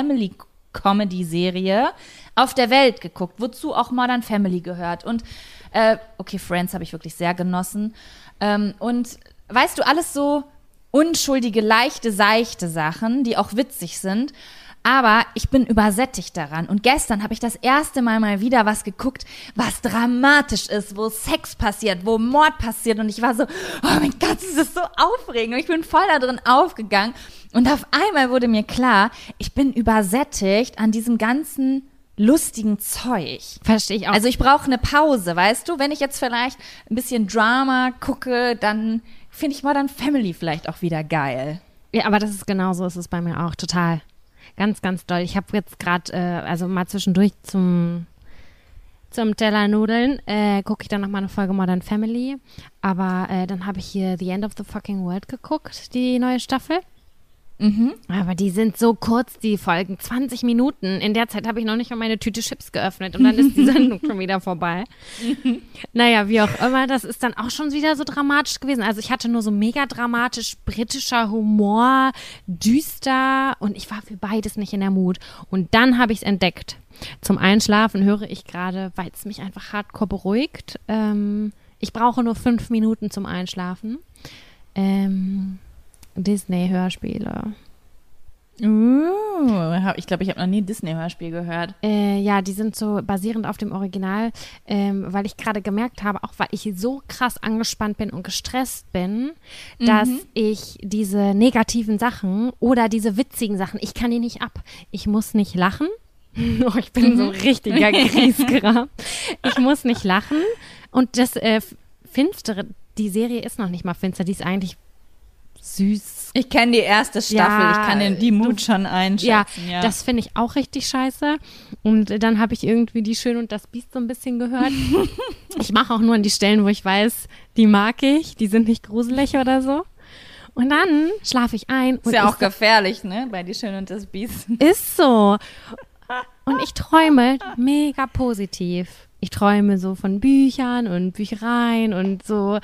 Family-Comedy-Serie auf der Welt geguckt, wozu auch Modern Family gehört. Und Friends habe ich wirklich sehr genossen. Und weißt du, alles so unschuldige, leichte, seichte Sachen, die auch witzig sind. Aber ich bin übersättigt daran. Und gestern habe ich das erste Mal wieder was geguckt, was dramatisch ist, wo Sex passiert, wo Mord passiert. Und ich war so, oh mein Gott, das ist so aufregend. Und ich bin voll da drin aufgegangen. Und auf einmal wurde mir klar, ich bin übersättigt an diesem ganzen lustigen Zeug. Verstehe ich auch. Also ich brauche eine Pause, weißt du? Wenn ich jetzt vielleicht ein bisschen Drama gucke, dann finde ich Modern Family vielleicht auch wieder geil. Ja, aber das ist genauso, ist es bei mir auch total. Ganz, ganz doll. Ich habe jetzt gerade, mal zwischendurch zum Teller Nudeln, gucke ich dann nochmal eine Folge Modern Family. Aber dann habe ich hier The End of the Fucking World geguckt, die neue Staffel. Mhm. Aber die sind so kurz, die Folgen, 20 Minuten. In der Zeit habe ich noch nicht mal meine Tüte Chips geöffnet und dann ist die Sendung schon wieder vorbei. Naja, wie auch immer, das ist dann auch schon wieder so dramatisch gewesen. Also ich hatte nur so mega dramatisch britischer Humor, düster und ich war für beides nicht in der Mut. Und dann habe ich es entdeckt. Zum Einschlafen höre ich gerade, weil es mich einfach hardcore beruhigt. Ich brauche nur 5 Minuten zum Einschlafen. Disney-Hörspiele. Ich glaube, ich habe noch nie ein Disney-Hörspiel gehört. Ja, die sind so basierend auf dem Original, weil ich gerade gemerkt habe, auch weil ich so krass angespannt bin und gestresst bin, dass ich diese negativen Sachen oder diese witzigen Sachen, ich kann die nicht ab. Ich muss nicht lachen. Oh, ich bin so ein richtiger Griesgram. Ich muss nicht lachen. Und das Finstere, die Serie ist noch nicht mal finster, die ist eigentlich süß. Ich kenne die erste Staffel, ja, ich kann die Mut schon einschätzen. Ja, das finde ich auch richtig scheiße. Und dann habe ich irgendwie die Schön und das Biest so ein bisschen gehört. Ich mache auch nur an die Stellen, wo ich weiß, die mag ich, die sind nicht gruselig oder so. Und dann schlafe ich ein. Ist ja auch gefährlich, ne, bei die Schön und das Biest. Ist so. Und ich träume mega positiv. Ich träume so von Büchern und Büchereien und so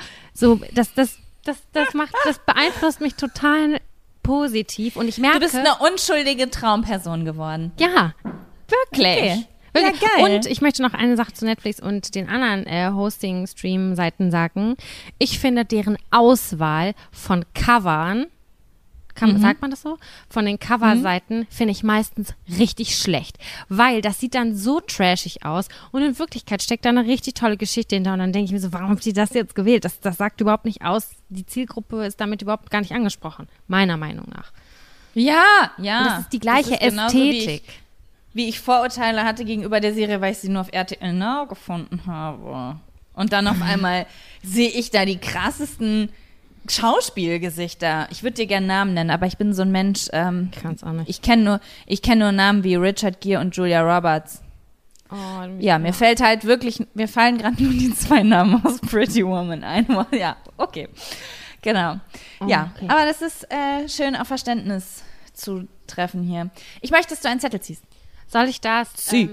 das beeinflusst mich total positiv und ich merke... Du bist eine unschuldige Traumperson geworden. Ja, wirklich. Okay. Ja, geil. Und ich möchte noch eine Sache zu Netflix und den anderen Hosting-Stream-Seiten sagen. Ich finde deren Auswahl von Covern, sagt man das so? Von den Coverseiten finde ich meistens richtig schlecht, weil das sieht dann so trashig aus und in Wirklichkeit steckt da eine richtig tolle Geschichte hinter und dann denke ich mir so, warum habt ihr das jetzt gewählt? Das sagt überhaupt nicht aus. Die Zielgruppe ist damit überhaupt gar nicht angesprochen, meiner Meinung nach. Ja. Und das ist die gleiche Ästhetik. Wie ich Vorurteile hatte gegenüber der Serie, weil ich sie nur auf RTL Now gefunden habe. Und dann auf einmal sehe ich da die krassesten Schauspielgesichter. Ich würde dir gerne Namen nennen, aber ich bin so ein Mensch. Ich kann's auch nicht. Ich kenne nur Namen wie Richard Gere und Julia Roberts. Oh, ja, mir fallen gerade nur die 2 Namen aus Pretty Woman ein. Ja, okay. Genau. Oh, ja, okay. Aber das ist schön auf Verständnis zu treffen hier. Ich möchte, dass du einen Zettel ziehst. Soll ich das? Zieh.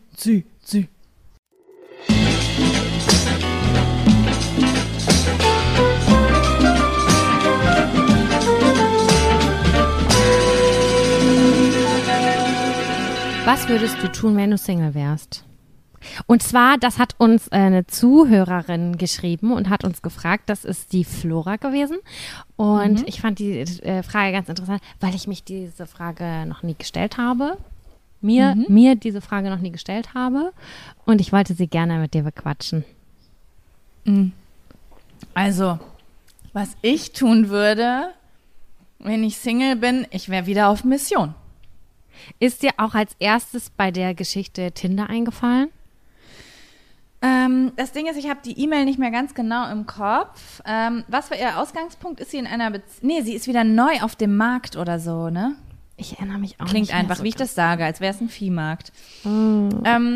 Was würdest du tun, wenn du Single wärst? Und zwar, das hat uns eine Zuhörerin geschrieben und hat uns gefragt, das ist die Flora gewesen. Und ich fand die Frage ganz interessant, weil ich mich diese Frage noch nie gestellt habe. mir diese Frage noch nie gestellt habe und ich wollte sie gerne mit dir bequatschen. Also, was ich tun würde, wenn ich Single bin, ich wäre wieder auf Mission. Ist dir auch als erstes bei der Geschichte Tinder eingefallen? Das Ding ist, ich habe die E-Mail nicht mehr ganz genau im Kopf. Was war ihr Ausgangspunkt? Ist sie in einer Beziehung? Nee, sie ist wieder neu auf dem Markt oder so, ne? Ich erinnere mich auch Klingt nicht mehr einfach, so wie ich das sage, als wäre es ein Viehmarkt. Oh.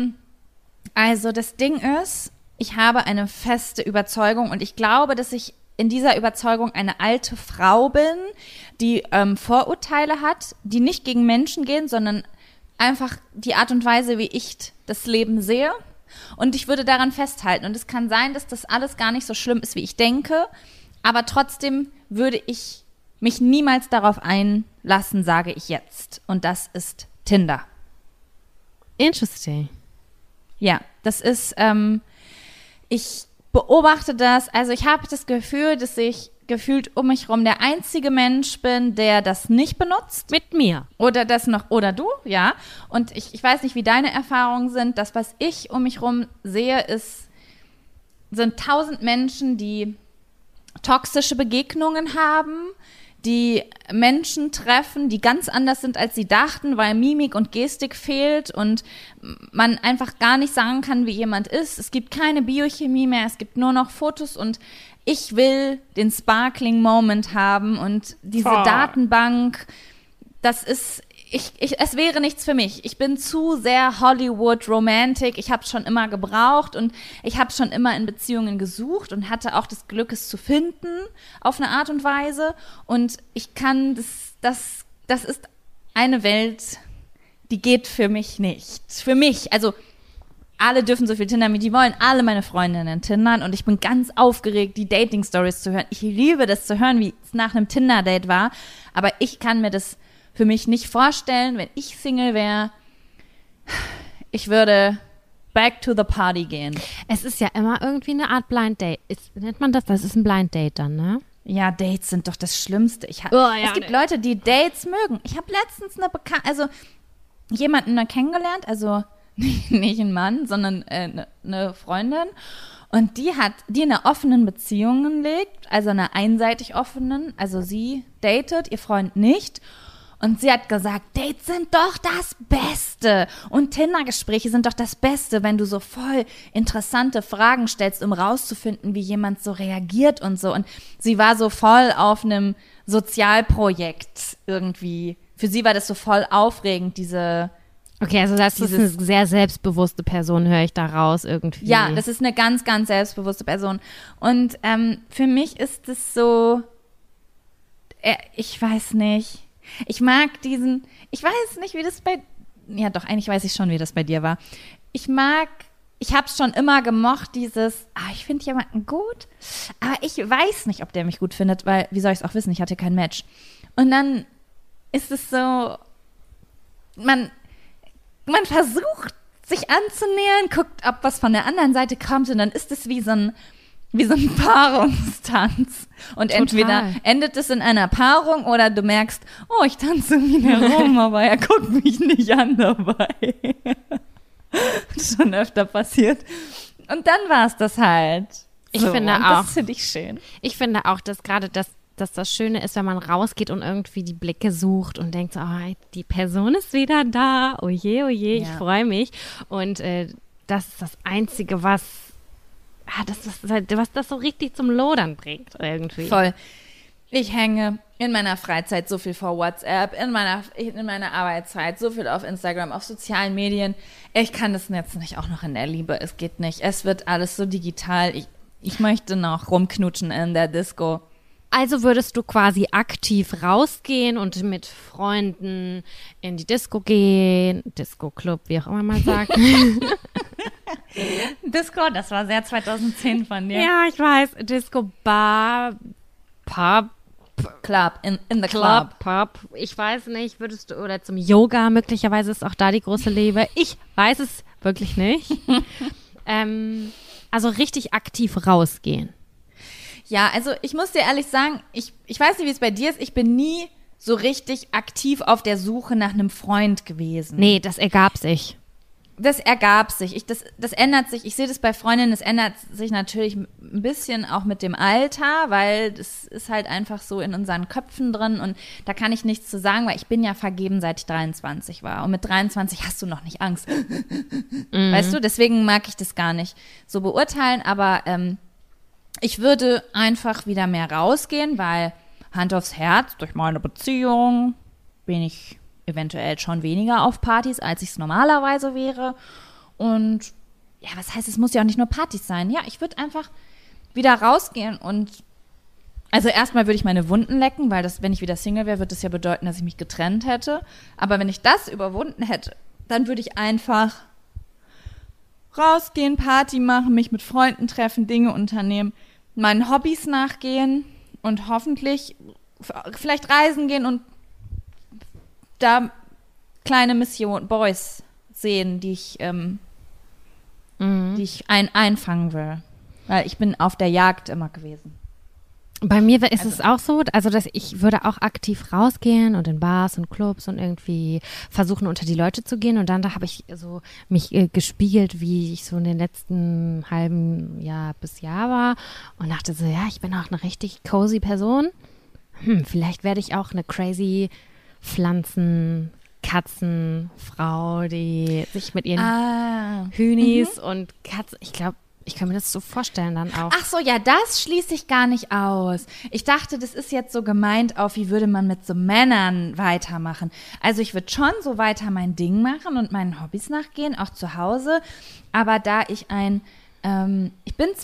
Also das Ding ist, ich habe eine feste Überzeugung und ich glaube, dass ich in dieser Überzeugung eine alte Frau bin, die Vorurteile hat, die nicht gegen Menschen gehen, sondern einfach die Art und Weise, wie ich das Leben sehe. Und ich würde daran festhalten. Und es kann sein, dass das alles gar nicht so schlimm ist, wie ich denke. Aber trotzdem würde ich mich niemals darauf einlassen, sage ich jetzt. Und das ist Tinder. Interesting. Ja, das ist, ich beobachte das. Also ich habe das Gefühl, dass ich gefühlt um mich rum der einzige Mensch bin, der das nicht benutzt. Mit mir. Oder das noch, oder du, ja. Und ich weiß nicht, wie deine Erfahrungen sind. Das, was ich um mich rum sehe, sind 1000 Menschen, die toxische Begegnungen haben, die Menschen treffen, die ganz anders sind, als sie dachten, weil Mimik und Gestik fehlt und man einfach gar nicht sagen kann, wie jemand ist. Es gibt keine Biochemie mehr, es gibt nur noch Fotos und ich will den Sparkling Moment haben und diese Datenbank, das ist, es wäre nichts für mich. Ich bin zu sehr Hollywood-Romantic. Ich habe es schon immer gebraucht und ich habe schon immer in Beziehungen gesucht und hatte auch das Glück, es zu finden auf eine Art und Weise. Und ich kann, das ist eine Welt, die geht für mich nicht. Für mich, also alle dürfen so viel Tinder mit, die wollen alle meine Freundinnen tindern und ich bin ganz aufgeregt, die Dating-Stories zu hören. Ich liebe das zu hören, wie es nach einem Tinder-Date war, aber ich kann mir das für mich nicht vorstellen, wenn ich Single wäre, ich würde back to the party gehen. Es ist ja immer irgendwie eine Art Blind Date. Nennt man das? Das ist ein Blind Date dann, ne? Ja, Dates sind doch das Schlimmste. Es gibt Leute, die Dates mögen. Ich habe letztens jemanden kennengelernt, also nicht ein Mann, sondern eine Freundin. Und die in einer offenen Beziehung lebt, also einer einseitig offenen, also sie datet, ihr Freund nicht. Und sie hat gesagt, Dates sind doch das Beste. Und Tinder-Gespräche sind doch das Beste, wenn du so voll interessante Fragen stellst, um rauszufinden, wie jemand so reagiert und so. Und sie war so voll auf einem Sozialprojekt irgendwie. Für sie war das so voll aufregend, diese... Okay, also das ist eine sehr selbstbewusste Person, höre ich da raus irgendwie. Ja, das ist eine ganz, ganz selbstbewusste Person. Und für mich ist es so, ich weiß nicht, ich mag ich weiß nicht, wie das ja doch, eigentlich weiß ich schon, wie das bei dir war. Ich habe es schon immer gemocht, ich finde jemanden gut, aber ich weiß nicht, ob der mich gut findet, weil, wie soll ich es auch wissen, ich hatte kein Match. Und dann ist es so, man versucht, sich anzunähern, guckt, ob was von der anderen Seite kommt und dann ist es wie so ein Paarungstanz. Und Total. Entweder endet es in einer Paarung oder du merkst, oh, ich tanze um ihn herum, aber er guckt mich nicht an dabei. Das ist schon öfter passiert. Und dann war es das halt. Ich finde auch. Das finde ich schön. Ich finde auch, dass gerade dass das Schöne ist, wenn man rausgeht und irgendwie die Blicke sucht und denkt so, oh, die Person ist wieder da, oh je, ich freue mich. Und das ist das Einzige, was das so richtig zum Lodern bringt irgendwie. Voll. Ich hänge in meiner Freizeit so viel vor WhatsApp, in meiner Arbeitszeit so viel auf Instagram, auf sozialen Medien. Ich kann das jetzt nicht auch noch in der Liebe, es geht nicht. Es wird alles so digital. Ich möchte noch rumknutschen in der Disco. Also würdest du quasi aktiv rausgehen und mit Freunden in die Disco gehen, Disco-Club, wie auch immer man sagt. Disco, das war sehr 2010 von dir. Ja, ich weiß. Disco, Bar, Pub. Club, in the Club. Pub. Ich weiß nicht, würdest du, oder zum Yoga, möglicherweise ist auch da die große Liebe. Ich weiß es wirklich nicht. Also richtig aktiv rausgehen. Ja, also ich muss dir ehrlich sagen, ich weiß nicht, wie es bei dir ist, ich bin nie so richtig aktiv auf der Suche nach einem Freund gewesen. Nee, das ergab sich. Das ergab sich. Das ändert sich. Ich sehe das bei Freundinnen, es ändert sich natürlich ein bisschen auch mit dem Alter, weil das ist halt einfach so in unseren Köpfen drin und da kann ich nichts zu sagen, weil ich bin ja vergeben, seit ich 23 war. Und mit 23 hast du noch nicht Angst. Weißt du, deswegen mag ich das gar nicht so beurteilen, aber ich würde einfach wieder mehr rausgehen, weil Hand aufs Herz, durch meine Beziehung bin ich eventuell schon weniger auf Partys, als ich es normalerweise wäre. Und ja, was heißt, es muss ja auch nicht nur Partys sein. Ja, ich würde einfach wieder rausgehen und also erstmal würde ich meine Wunden lecken, weil das, wenn ich wieder Single wäre, würde das ja bedeuten, dass ich mich getrennt hätte. Aber wenn ich das überwunden hätte, dann würde ich einfach rausgehen, Party machen, mich mit Freunden treffen, Dinge unternehmen, meinen Hobbys nachgehen und hoffentlich vielleicht reisen gehen und da kleine Boys sehen, die ich einfangen will. Weil ich bin auf der Jagd immer gewesen. Bei mir ist es auch so, also dass ich würde auch aktiv rausgehen und in Bars und Clubs und irgendwie versuchen, unter die Leute zu gehen. Und dann da habe ich so mich gespiegelt, wie ich so in den letzten halben Jahr bis Jahr war und dachte so, ja, ich bin auch eine richtig cozy Person. Vielleicht werde ich auch eine crazy Pflanzen, Katzen, Frau, die sich mit ihren Hühnis und Katzen, ich glaube, ich kann mir das so vorstellen dann auch. Ach so, ja, das schließe ich gar nicht aus. Ich dachte, das ist jetzt so gemeint auf, wie würde man mit so Männern weitermachen. Also ich würde schon so weiter mein Ding machen und meinen Hobbys nachgehen, auch zu Hause. Aber da ich ich bin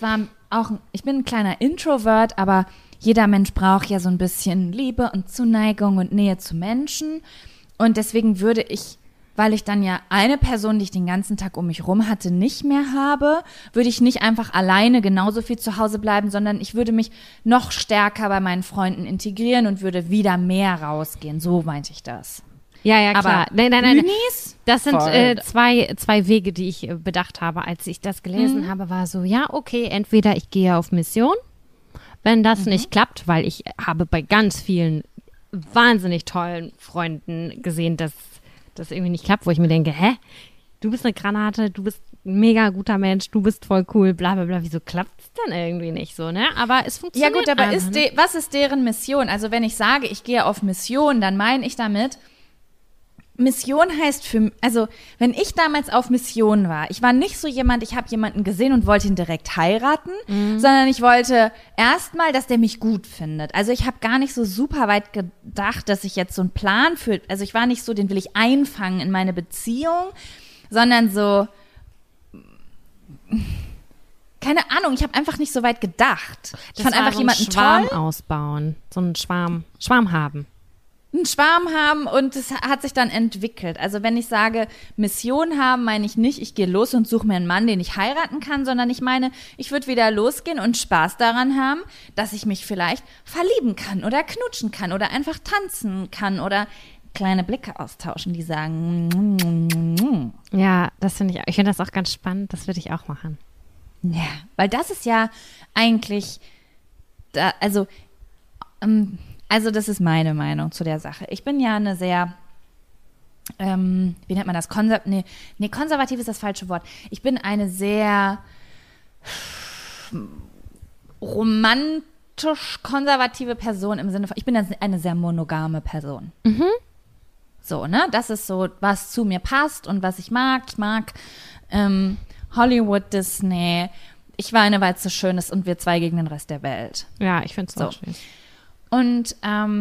ein kleiner Introvert, aber jeder Mensch braucht ja so ein bisschen Liebe und Zuneigung und Nähe zu Menschen. Und deswegen würde ich, weil ich dann ja eine Person, die ich den ganzen Tag um mich rum hatte, nicht mehr habe, würde ich nicht einfach alleine genauso viel zu Hause bleiben, sondern ich würde mich noch stärker bei meinen Freunden integrieren und würde wieder mehr rausgehen. So meinte ich das. Ja, klar. Aber Nein. Hühnis? Das sind zwei Wege, die ich bedacht habe, als ich das gelesen habe, war so, ja, okay, entweder ich gehe auf Mission, wenn das nicht klappt, weil ich habe bei ganz vielen wahnsinnig tollen Freunden gesehen, dass das irgendwie nicht klappt, wo ich mir denke, du bist eine Granate, du bist ein mega guter Mensch, du bist voll cool, bla bla bla, wieso klappt es denn irgendwie nicht so, ne? Aber es funktioniert. Ja gut, aber einfach, ne? was ist deren Mission? Also wenn ich sage, ich gehe auf Mission, dann meine ich damit, Mission heißt also wenn ich damals auf Mission war, ich war nicht so jemand, ich habe jemanden gesehen und wollte ihn direkt heiraten, sondern ich wollte erstmal, dass der mich gut findet. Also ich habe gar nicht so super weit gedacht, dass ich jetzt so einen Plan also ich war nicht so, den will ich einfangen in meine Beziehung, sondern so, keine Ahnung, ich habe einfach nicht so weit gedacht. Ich fand einfach so jemanden Schwarm toll. ausbauen, so einen Schwarm haben. Einen Schwarm haben und es hat sich dann entwickelt. Also wenn ich sage Mission haben, meine ich nicht, ich gehe los und suche mir einen Mann, den ich heiraten kann, sondern ich meine, ich würde wieder losgehen und Spaß daran haben, dass ich mich vielleicht verlieben kann oder knutschen kann oder einfach tanzen kann oder kleine Blicke austauschen, die sagen. Ja, das finde ich finde das auch ganz spannend, das würde ich auch machen. Ja, weil das ist ja eigentlich, also das ist meine Meinung zu der Sache. Ich bin ja eine sehr, wie nennt man das? Konservativ ist das falsche Wort. Ich bin eine sehr romantisch-konservative Person im Sinne von, ich bin eine sehr monogame Person. So, ne? Das ist so, was zu mir passt und was ich mag. Ich mag Hollywood, Disney. Ich weine, weil es so schön ist und wir zwei gegen den Rest der Welt. Ja, ich finde es so auch schön. Und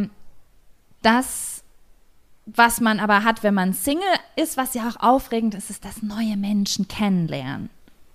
das, was man aber hat, wenn man Single ist, was ja auch aufregend ist, ist das neue Menschen kennenlernen.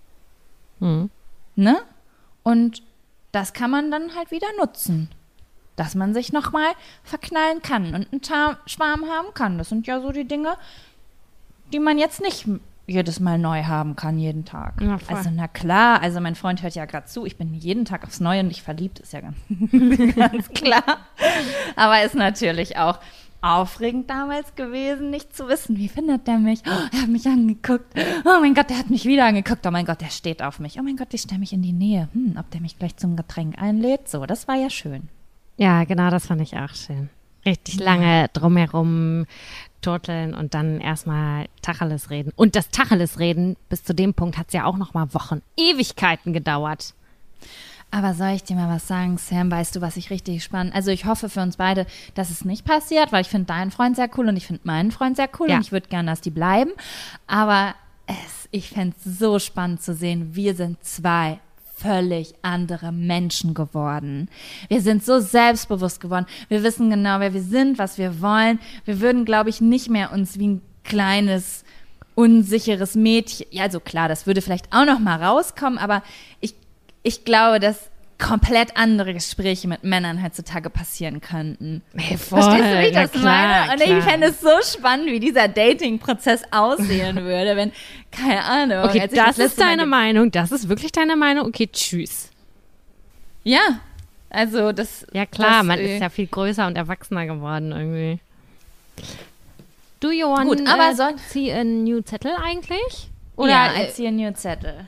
Ne? Und das kann man dann halt wieder nutzen. Dass man sich nochmal verknallen kann und einen Schwarm haben kann. Das sind ja so die Dinge, die man jetzt nicht jedes Mal neu haben kann, jeden Tag. Ja, also na klar, also mein Freund hört ja gerade zu, ich bin jeden Tag aufs Neue und ich verliebt, ist ja ganz, ganz klar. Aber ist natürlich auch aufregend damals gewesen, nicht zu wissen, wie findet der mich? Oh, er hat mich angeguckt. Oh mein Gott, der hat mich wieder angeguckt. Oh mein Gott, der steht auf mich. Oh mein Gott, ich stelle mich in die Nähe. Ob der mich gleich zum Getränk einlädt? So, das war ja schön. Ja, genau, das fand ich auch schön. Richtig lange drumherum turteln und dann erstmal Tacheles reden. Und das Tacheles reden, bis zu dem Punkt hat es ja auch noch mal Wochen, Ewigkeiten gedauert. Aber soll ich dir mal was sagen, Sam? Weißt du, was ich richtig spannend... Also ich hoffe für uns beide, dass es nicht passiert, weil ich finde deinen Freund sehr cool und ich finde meinen Freund sehr cool und ich würde gerne, dass die bleiben. Aber ich fände es so spannend zu sehen, wir sind zwei völlig andere Menschen geworden. Wir sind so selbstbewusst geworden. Wir wissen genau, wer wir sind, was wir wollen. Wir würden, glaube ich, nicht mehr uns wie ein kleines, unsicheres Mädchen... Ja, also klar, das würde vielleicht auch noch mal rauskommen, aber ich glaube, dass komplett andere Gespräche mit Männern heutzutage passieren könnten. Hey, voll, verstehst du, wie ich das klar, meine? Und ich fände es so spannend, wie dieser Dating-Prozess aussehen würde, wenn, keine Ahnung. Okay, das ist deine Meinung. Das ist wirklich deine Meinung. Okay, tschüss. Ja, also das... Ja klar, das, man ist ja viel größer und erwachsener geworden irgendwie. Do you want Gut, aber see a new Zettel eigentlich? Oder ja, I see a new Zettel.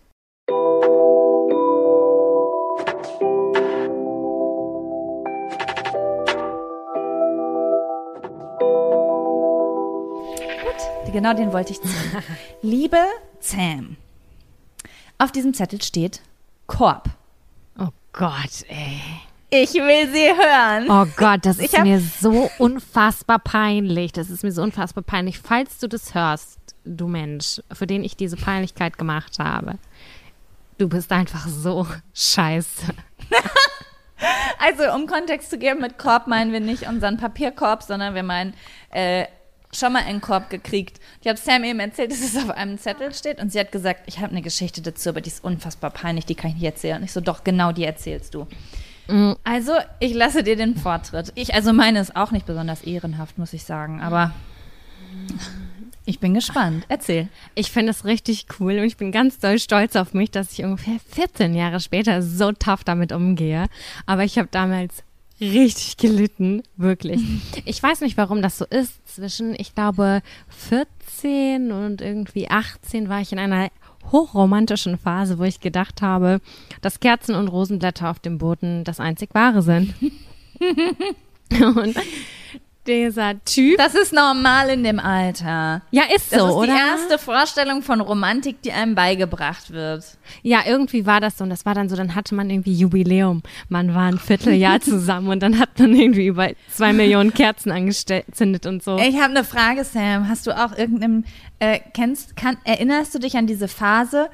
Genau den wollte ich ziehen. Liebe Sam, auf diesem Zettel steht Korb. Oh Gott, ey. Ich will sie hören. Oh Gott, das ist mir so unfassbar peinlich. Das ist mir so unfassbar peinlich. Falls du das hörst, du Mensch, für den ich diese Peinlichkeit gemacht habe, du bist einfach so scheiße. Also, um Kontext zu geben, mit Korb meinen wir nicht unseren Papierkorb, sondern wir meinen schon mal einen Korb gekriegt. Ich habe Sam eben erzählt, dass es auf einem Zettel steht und sie hat gesagt, ich habe eine Geschichte dazu, aber die ist unfassbar peinlich, die kann ich nicht erzählen. Und ich so, doch, genau die erzählst du. Also, ich lasse dir den Vortritt. Also meine ist auch nicht besonders ehrenhaft, muss ich sagen, aber ich bin gespannt. Erzähl. Ich finde es richtig cool und ich bin ganz doll stolz auf mich, dass ich ungefähr 14 Jahre später so tough damit umgehe. Aber ich habe damals richtig gelitten, wirklich. Ich weiß nicht, warum das so ist. Zwischen, ich glaube, 14 und irgendwie 18 war ich in einer hochromantischen Phase, wo ich gedacht habe, dass Kerzen und Rosenblätter auf dem Boden das einzig Wahre sind. Und dieser Typ. Das ist normal in dem Alter. Ja, ist so, oder? Das ist die erste Vorstellung von Romantik, die einem beigebracht wird. Ja, irgendwie war das so. Und das war dann so, dann hatte man irgendwie Jubiläum. Man war ein Vierteljahr zusammen und dann hat man irgendwie über 2 Millionen Kerzen angezündet und so. Ich habe eine Frage, Sam. Hast du auch irgendeinem, erinnerst du dich an diese Phase?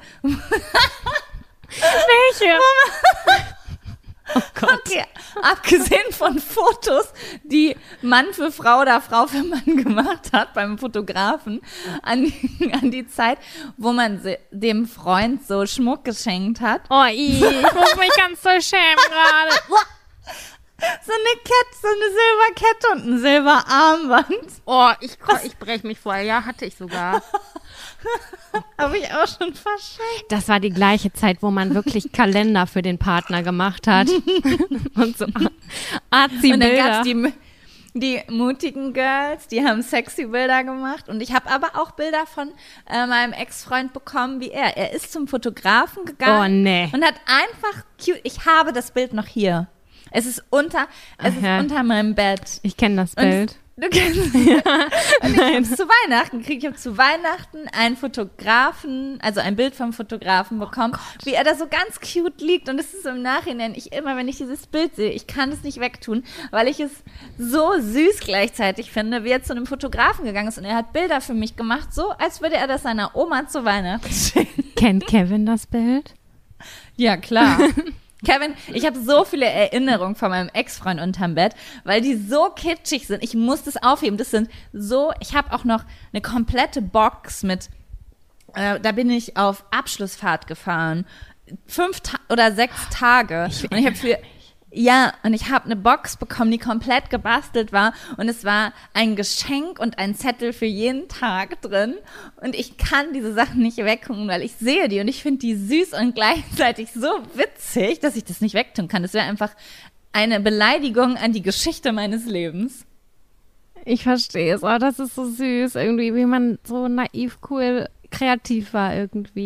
Welche? Oh Gott. Okay, abgesehen von Fotos, die Mann für Frau oder Frau für Mann gemacht hat beim Fotografen, an die Zeit, wo man dem Freund so Schmuck geschenkt hat. Oh, ich muss mich ganz so schämen gerade. So eine Silberkette und ein Silberarmband. Oh, ich breche mich voll. Ja, hatte ich sogar. Habe ich auch schon verschenkt. Das war die gleiche Zeit, wo man wirklich Kalender für den Partner gemacht hat. Und so Arzi-Bilder. Und dann gab es die mutigen Girls, die haben sexy Bilder gemacht. Und ich habe aber auch Bilder von meinem Ex-Freund bekommen, wie er. Er ist zum Fotografen gegangen. Oh, nee. Und hat einfach cute, ich habe das Bild noch hier. Es ist unter meinem Bett. Ich kenne das Bild. Du kennst es. Ja. Und ich habe zu Weihnachten gekriegt. Ich habe zu Weihnachten einen Fotografen, also ein Bild vom Fotografen bekommen, wie er da so ganz cute liegt. Und es ist im Nachhinein, wenn ich dieses Bild sehe, ich kann es nicht wegtun, weil ich es so süß gleichzeitig finde, wie er zu einem Fotografen gegangen ist. Und er hat Bilder für mich gemacht, so als würde er das seiner Oma zu Weihnachten schenken. Kennt Kevin das Bild? Ja, klar. Kevin, ich habe so viele Erinnerungen von meinem Ex-Freund unterm Bett, weil die so kitschig sind. Ich muss das aufheben. Ich habe auch noch eine komplette Box mit, da bin ich auf Abschlussfahrt gefahren. 5 oder 6 Tage. Und ich habe eine Box bekommen, die komplett gebastelt war. Und es war ein Geschenk und ein Zettel für jeden Tag drin. Und ich kann diese Sachen nicht weggucken, weil ich sehe die und ich finde die süß und gleichzeitig so witzig, dass ich das nicht wegtun kann. Das wäre einfach eine Beleidigung an die Geschichte meines Lebens. Ich verstehe es. Oh, das ist so süß irgendwie, wie man so naiv, cool, kreativ war irgendwie.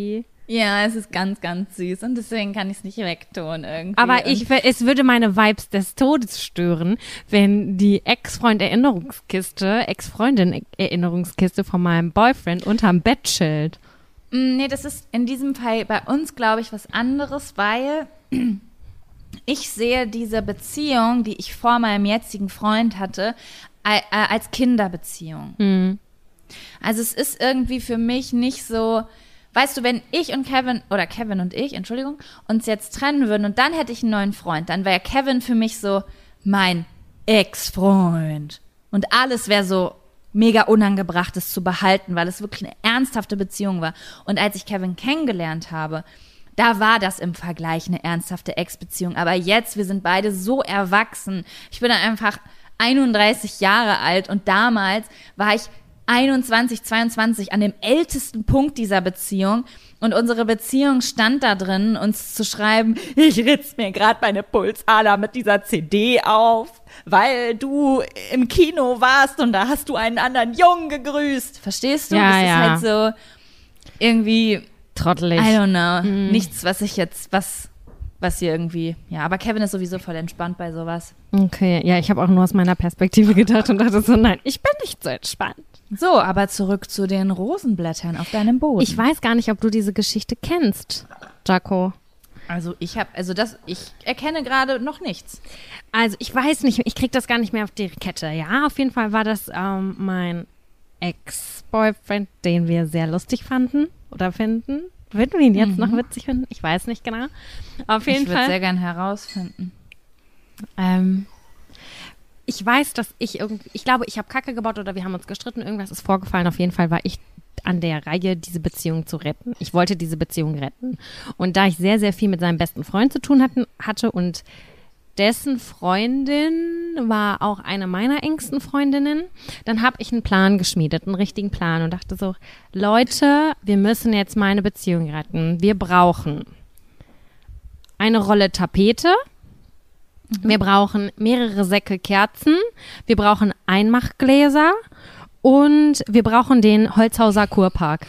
Ja, es ist ganz, ganz süß und deswegen kann ich es nicht wegtun irgendwie. Aber es würde meine Vibes des Todes stören, wenn die Ex-Freundin-Erinnerungskiste von meinem Boyfriend unterm Bett chillt. Nee, das ist in diesem Fall bei uns, glaube ich, was anderes, weil ich sehe diese Beziehung, die ich vor meinem jetzigen Freund hatte, als Kinderbeziehung. Mhm. Also es ist irgendwie für mich nicht so, weißt du, wenn ich und Kevin und ich, Entschuldigung, uns jetzt trennen würden und dann hätte ich einen neuen Freund, dann wäre Kevin für mich so mein Ex-Freund. Und alles wäre so mega unangebracht, es zu behalten, weil es wirklich eine ernsthafte Beziehung war. Und als ich Kevin kennengelernt habe, da war das im Vergleich eine ernsthafte Ex-Beziehung. Aber jetzt, wir sind beide so erwachsen. Ich bin dann einfach 31 Jahre alt und damals war ich 21, 22 an dem ältesten Punkt dieser Beziehung und unsere Beziehung stand da drin, uns zu schreiben, ich ritz mir gerade meine Pulsader mit dieser CD auf, weil du im Kino warst und da hast du einen anderen Jungen gegrüßt. Verstehst du? Ja, das ja. ist halt so irgendwie, Trottelig. I don't know, nichts, was hier irgendwie, ja, aber Kevin ist sowieso voll entspannt bei sowas. Okay, ja, ich habe auch nur aus meiner Perspektive gedacht und dachte so, nein, ich bin nicht so entspannt. So, aber zurück zu den Rosenblättern auf deinem Boden. Ich weiß gar nicht, ob du diese Geschichte kennst, Jaco. Also ich erkenne gerade noch nichts. Also ich weiß nicht, ich krieg das gar nicht mehr auf die Kette. Ja, auf jeden Fall war das mein Ex-Boyfriend, den wir sehr lustig fanden oder finden. Würden wir ihn jetzt noch witzig finden? Ich weiß nicht genau. Auf jeden Fall. Ich würde sehr gern herausfinden. Ich weiß, dass ich glaube, ich habe Kacke gebaut oder wir haben uns gestritten, irgendwas ist vorgefallen. Auf jeden Fall war ich an der Reihe, diese Beziehung zu retten. Ich wollte diese Beziehung retten. Und da ich sehr, sehr viel mit seinem besten Freund zu tun hatte und dessen Freundin war auch eine meiner engsten Freundinnen, dann habe ich einen Plan geschmiedet, einen richtigen Plan und dachte so, Leute, wir müssen jetzt meine Beziehung retten. Wir brauchen eine Rolle Tapete, wir brauchen mehrere Säcke Kerzen, wir brauchen Einmachgläser und wir brauchen den Holzhauser Kurpark.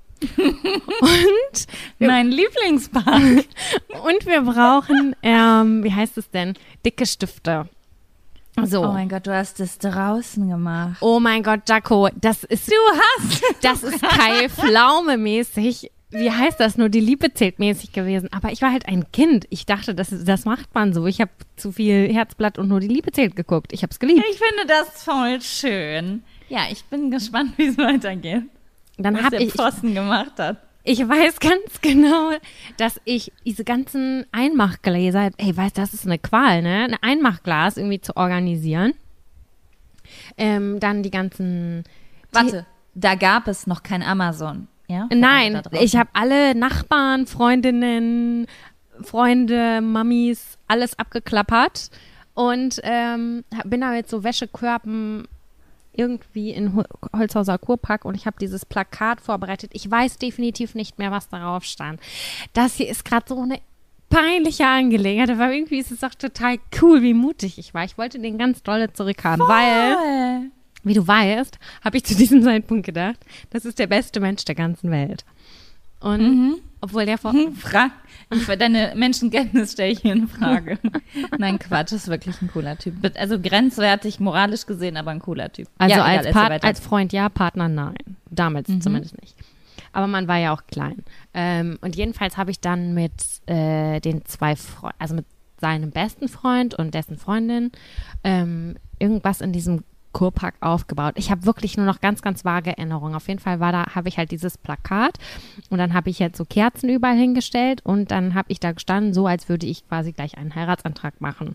Und mein Lieblingspark. Und wir brauchen, wie heißt es denn? Dicke Stifte. So. Oh mein Gott, du hast es draußen gemacht. Oh mein Gott, Jaco, das ist Kai Pflaume mäßig. Wie heißt das? Nur die Liebe zählt mäßig gewesen. Aber ich war halt ein Kind. Ich dachte, das macht man so. Ich habe zu viel Herzblatt und nur die Liebe zählt geguckt. Ich habe es geliebt. Ich finde das voll schön. Ja, ich bin gespannt, wie es weitergeht. Dann was der Pfosten gemacht hat. Ich weiß ganz genau, dass ich diese ganzen Einmachgläser, das ist eine Qual, ne? Ein Einmachglas irgendwie zu organisieren. Dann die ganzen... Warte, da gab es noch kein Amazon, ja? Nein, ich habe alle Nachbarn, Freundinnen, Freunde, Mamis, alles abgeklappert und bin da jetzt so Wäschekörben irgendwie in Holzhauser Kurpark und ich habe dieses Plakat vorbereitet. Ich weiß definitiv nicht mehr, was darauf stand. Das hier ist gerade so eine peinliche Angelegenheit, aber irgendwie ist es auch total cool, wie mutig ich war. Ich wollte den ganz dolle zurückhaben, weil, wie du weißt, habe ich zu diesem Zeitpunkt gedacht, das ist der beste Mensch der ganzen Welt. Und obwohl der für deine Menschenkenntnis stelle ich hier in Frage. Nein, Quatsch, ist wirklich ein cooler Typ. Also grenzwertig, moralisch gesehen, aber ein cooler Typ. Also ja, als Freund ja, Partner nein. Damals zumindest nicht. Aber man war ja auch klein. Und jedenfalls habe ich dann mit den zwei Freunden, also mit seinem besten Freund und dessen Freundin, irgendwas in diesem Kurpark aufgebaut. Ich habe wirklich nur noch ganz, ganz vage Erinnerungen. Auf jeden Fall habe ich halt dieses Plakat und dann habe ich jetzt so Kerzen überall hingestellt und dann habe ich da gestanden, so als würde ich quasi gleich einen Heiratsantrag machen.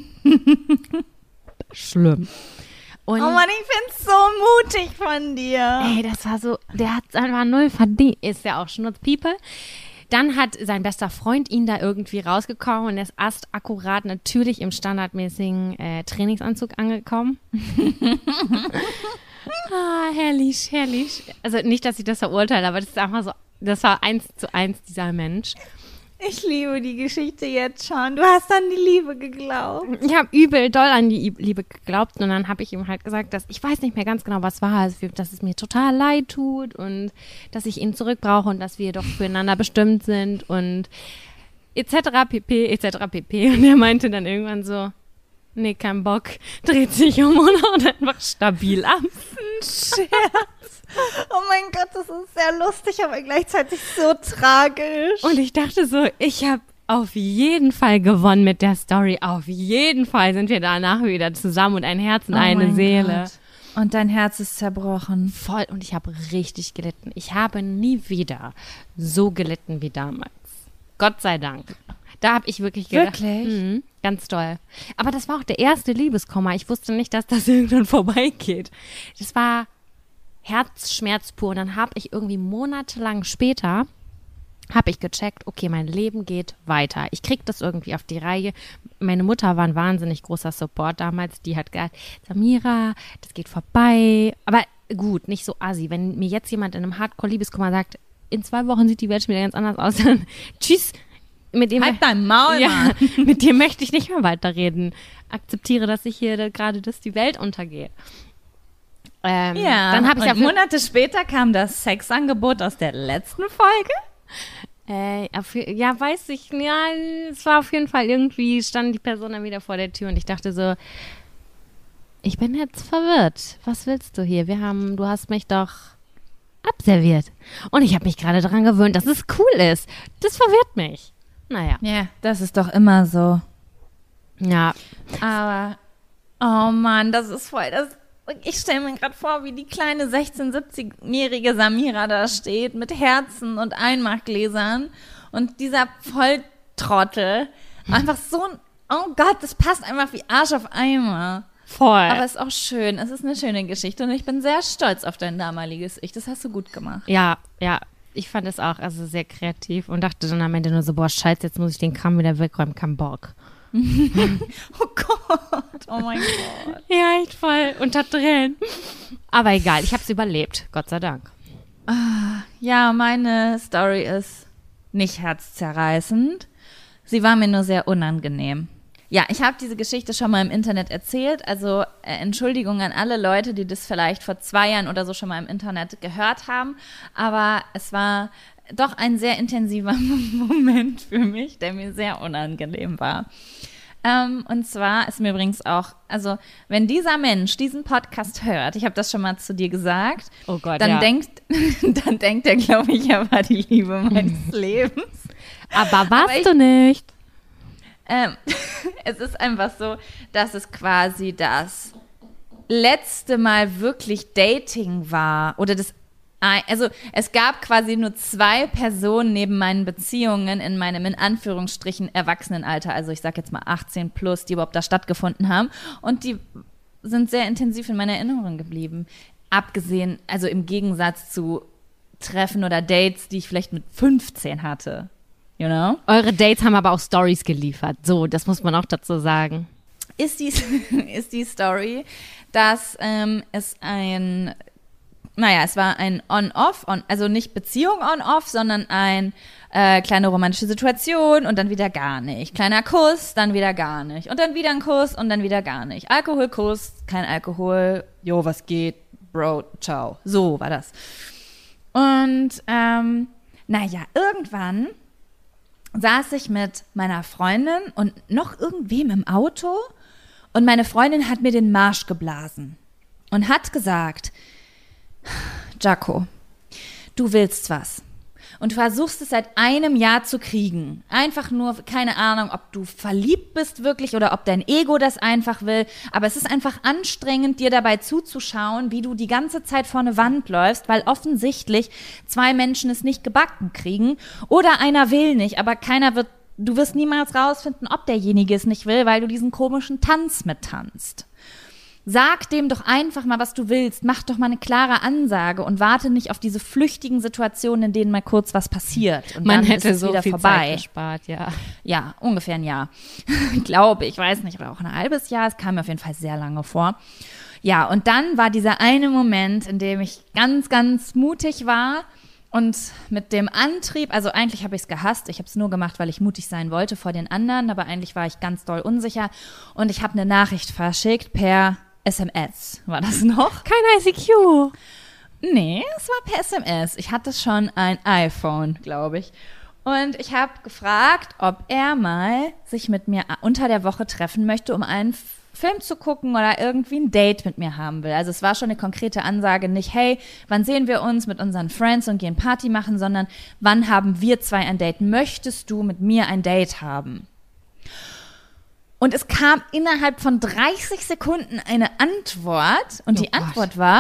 Schlimm. Und oh Mann, ich find's so mutig von dir. Ey, das war so, der hat es einfach null verdient. Ist ja auch Schnurzpiepe. Dann hat sein bester Freund ihn da irgendwie rausgekommen und er ist akkurat natürlich im standardmäßigen Trainingsanzug angekommen. Herrlich, herrlich. Also nicht, dass ich das verurteile, aber das ist einfach so, das war 1:1 dieser Mensch. Ich liebe die Geschichte jetzt schon. Du hast an die Liebe geglaubt. Ich habe übel doll an die Liebe geglaubt und dann habe ich ihm halt gesagt, dass ich weiß nicht mehr ganz genau, was war, also, dass es mir total leid tut und dass ich ihn zurückbrauche und dass wir doch füreinander bestimmt sind und etc. pp. etc. pp. Und er meinte dann irgendwann so, nee, kein Bock, dreht sich um und haut einfach stabil ab. Ein Scherz. Oh mein Gott, das ist sehr lustig, aber gleichzeitig so tragisch. Und ich dachte so, ich habe auf jeden Fall gewonnen mit der Story. Auf jeden Fall sind wir danach wieder zusammen und ein Herz und eine Seele. Gott. Und dein Herz ist zerbrochen. Voll. Und ich habe richtig gelitten. Ich habe nie wieder so gelitten wie damals. Gott sei Dank. Da habe ich wirklich gedacht. Wirklich? Ganz toll. Aber das war auch der erste Liebeskummer. Ich wusste nicht, dass das irgendwann vorbeigeht. Das war Herzschmerz pur. Und dann habe ich irgendwie monatelang später habe ich gecheckt, okay, mein Leben geht weiter. Ich krieg das irgendwie auf die Reihe. Meine Mutter war ein wahnsinnig großer Support damals. Die hat gesagt, Samira, das geht vorbei. Aber gut, nicht so assi. Wenn mir jetzt jemand in einem Hardcore-Liebeskummer sagt, in 2 Wochen sieht die Welt schon wieder ganz anders aus, dann tschüss. Mit dem, halt dein Maul, ja, mit dir möchte ich nicht mehr weiterreden. Akzeptiere, dass ich hier gerade, dass die Welt untergeht. Ja, dann habe ich und Monate später kam das Sexangebot aus der letzten Folge. Ja, weiß ich, ja, es war auf jeden Fall irgendwie, stand die Person dann wieder vor der Tür und ich dachte so, ich bin jetzt verwirrt. Was willst du hier? Du hast mich doch abserviert. Und ich habe mich gerade daran gewöhnt, dass es cool ist. Das verwirrt mich. Naja. Ja, das ist doch immer so. Ja. Aber, oh Mann, das ist voll das. Ich stelle mir gerade vor, wie die kleine 16-, 17-jährige Samira da steht mit Herzen und Einmachgläsern und dieser Volltrottel. Einfach so ein, oh Gott, das passt einfach wie Arsch auf Eimer. Voll. Aber es ist auch schön, es ist eine schöne Geschichte und ich bin sehr stolz auf dein damaliges Ich. Das hast du gut gemacht. Ja, ich fand es auch also sehr kreativ und dachte dann am Ende nur so, boah, scheiße, jetzt muss ich den Kram wieder wegräumen, kein Bock. Oh Gott, oh mein Gott. Ja, echt voll, unter Tränen. Aber egal, ich habe es überlebt, Gott sei Dank. Ja, meine Story ist nicht herzzerreißend. Sie war mir nur sehr unangenehm. Ja, ich habe diese Geschichte schon mal im Internet erzählt. Also Entschuldigung an alle Leute, die das vielleicht vor 2 Jahren oder so schon mal im Internet gehört haben. Aber es war doch ein sehr intensiver Moment für mich, der mir sehr unangenehm war. Und zwar ist mir übrigens auch, also wenn dieser Mensch diesen Podcast hört, ich habe das schon mal zu dir gesagt, oh Gott, dann ja. denkt er, glaube ich, er war die Liebe meines Lebens. Aber warst du nicht? Es ist einfach so, dass es quasi das letzte Mal wirklich Dating war oder also es gab quasi nur 2 Personen neben meinen Beziehungen in meinem in Anführungsstrichen Erwachsenenalter, also ich sag jetzt mal 18 plus, die überhaupt da stattgefunden haben und die sind sehr intensiv in meiner Erinnerung geblieben. Abgesehen, also im Gegensatz zu Treffen oder Dates, die ich vielleicht mit 15 hatte. You know? Eure Dates haben aber auch Stories geliefert. So, das muss man auch dazu sagen. Ist die Story, dass es war ein On-Off, also nicht Beziehung On-Off, sondern ein kleine romantische Situation und dann wieder gar nicht. Kleiner Kuss, dann wieder gar nicht. Und dann wieder ein Kuss und dann wieder gar nicht. Alkoholkuss, kein Alkohol, jo, was geht, Bro, ciao. So war das. Und irgendwann saß ich mit meiner Freundin und noch irgendwem im Auto und meine Freundin hat mir den Marsch geblasen und hat gesagt, Jaco, du willst was und du versuchst es seit einem Jahr zu kriegen. Einfach nur, keine Ahnung, ob du verliebt bist wirklich oder ob dein Ego das einfach will. Aber es ist einfach anstrengend, dir dabei zuzuschauen, wie du die ganze Zeit vor eine Wand läufst, weil offensichtlich 2 Menschen es nicht gebacken kriegen oder einer will nicht, aber du wirst niemals rausfinden, ob derjenige es nicht will, weil du diesen komischen Tanz mittanzt. Sag dem doch einfach mal, was du willst. Mach doch mal eine klare Ansage und warte nicht auf diese flüchtigen Situationen, in denen mal kurz was passiert. Und Man dann hätte ist es so wieder viel vorbei. Zeit gespart, ja. Ja, ungefähr ein Jahr. Glaube ich, weiß nicht, oder auch ein halbes Jahr. Es kam mir auf jeden Fall sehr lange vor. Ja, und dann war dieser eine Moment, in dem ich ganz, ganz mutig war Und mit dem Antrieb, also eigentlich habe ich es gehasst, ich habe es nur gemacht, weil ich mutig sein wollte vor den anderen, aber eigentlich war ich ganz doll unsicher und ich habe eine Nachricht verschickt per SMS, war das noch? Kein ICQ. Nee, es war per SMS. Ich hatte schon ein iPhone, glaube ich. Und ich habe gefragt, ob er mal sich mit mir unter der Woche treffen möchte, um einen Film zu gucken oder irgendwie ein Date mit mir haben will. Also es war schon eine konkrete Ansage, nicht, hey, wann sehen wir uns mit unseren Friends und gehen Party machen, sondern wann haben wir zwei ein Date? Möchtest du mit mir ein Date haben? Und es kam innerhalb von 30 Sekunden eine Antwort und die Antwort war,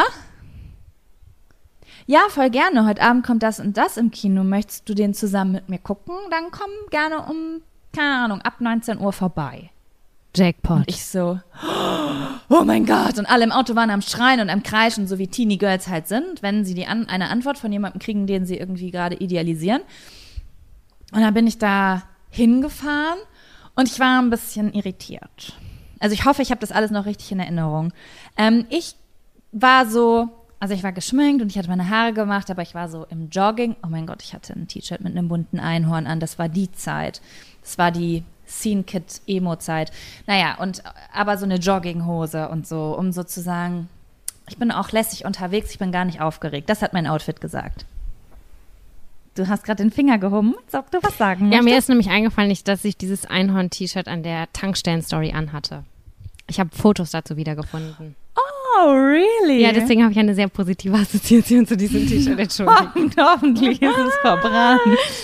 ja, voll gerne, heute Abend kommt das und das im Kino, möchtest du den zusammen mit mir gucken? Dann komm gerne um, keine Ahnung, ab 19 Uhr vorbei. Jackpot. Und ich so, oh mein Gott. Und alle im Auto waren am Schreien und am Kreischen, so wie Teenie Girls halt sind, wenn sie eine Antwort von jemandem kriegen, den sie irgendwie gerade idealisieren. Und dann bin ich da hingefahren und ich war ein bisschen irritiert. Also ich hoffe, ich habe das alles noch richtig in Erinnerung. Ich war geschminkt und ich hatte meine Haare gemacht, aber ich war so im Jogging. Oh mein Gott, ich hatte ein T-Shirt mit einem bunten Einhorn an. Das war die Zeit. Das war die Scene-Kid-Emo-Zeit. Naja, aber so eine Jogginghose und so, um sozusagen, ich bin auch lässig unterwegs, ich bin gar nicht aufgeregt. Das hat mein Outfit gesagt. Du hast gerade den Finger gehoben, als ob du was sagen möchtest. Ja, mir ist nämlich eingefallen, dass ich dieses Einhorn-T-Shirt an der Tankstellen-Story anhatte. Ich habe Fotos dazu wiedergefunden. Oh, really? Ja, deswegen habe ich eine sehr positive Assoziation zu diesem T-Shirt. Entschuldigung. Hoffentlich ist es verbrannt.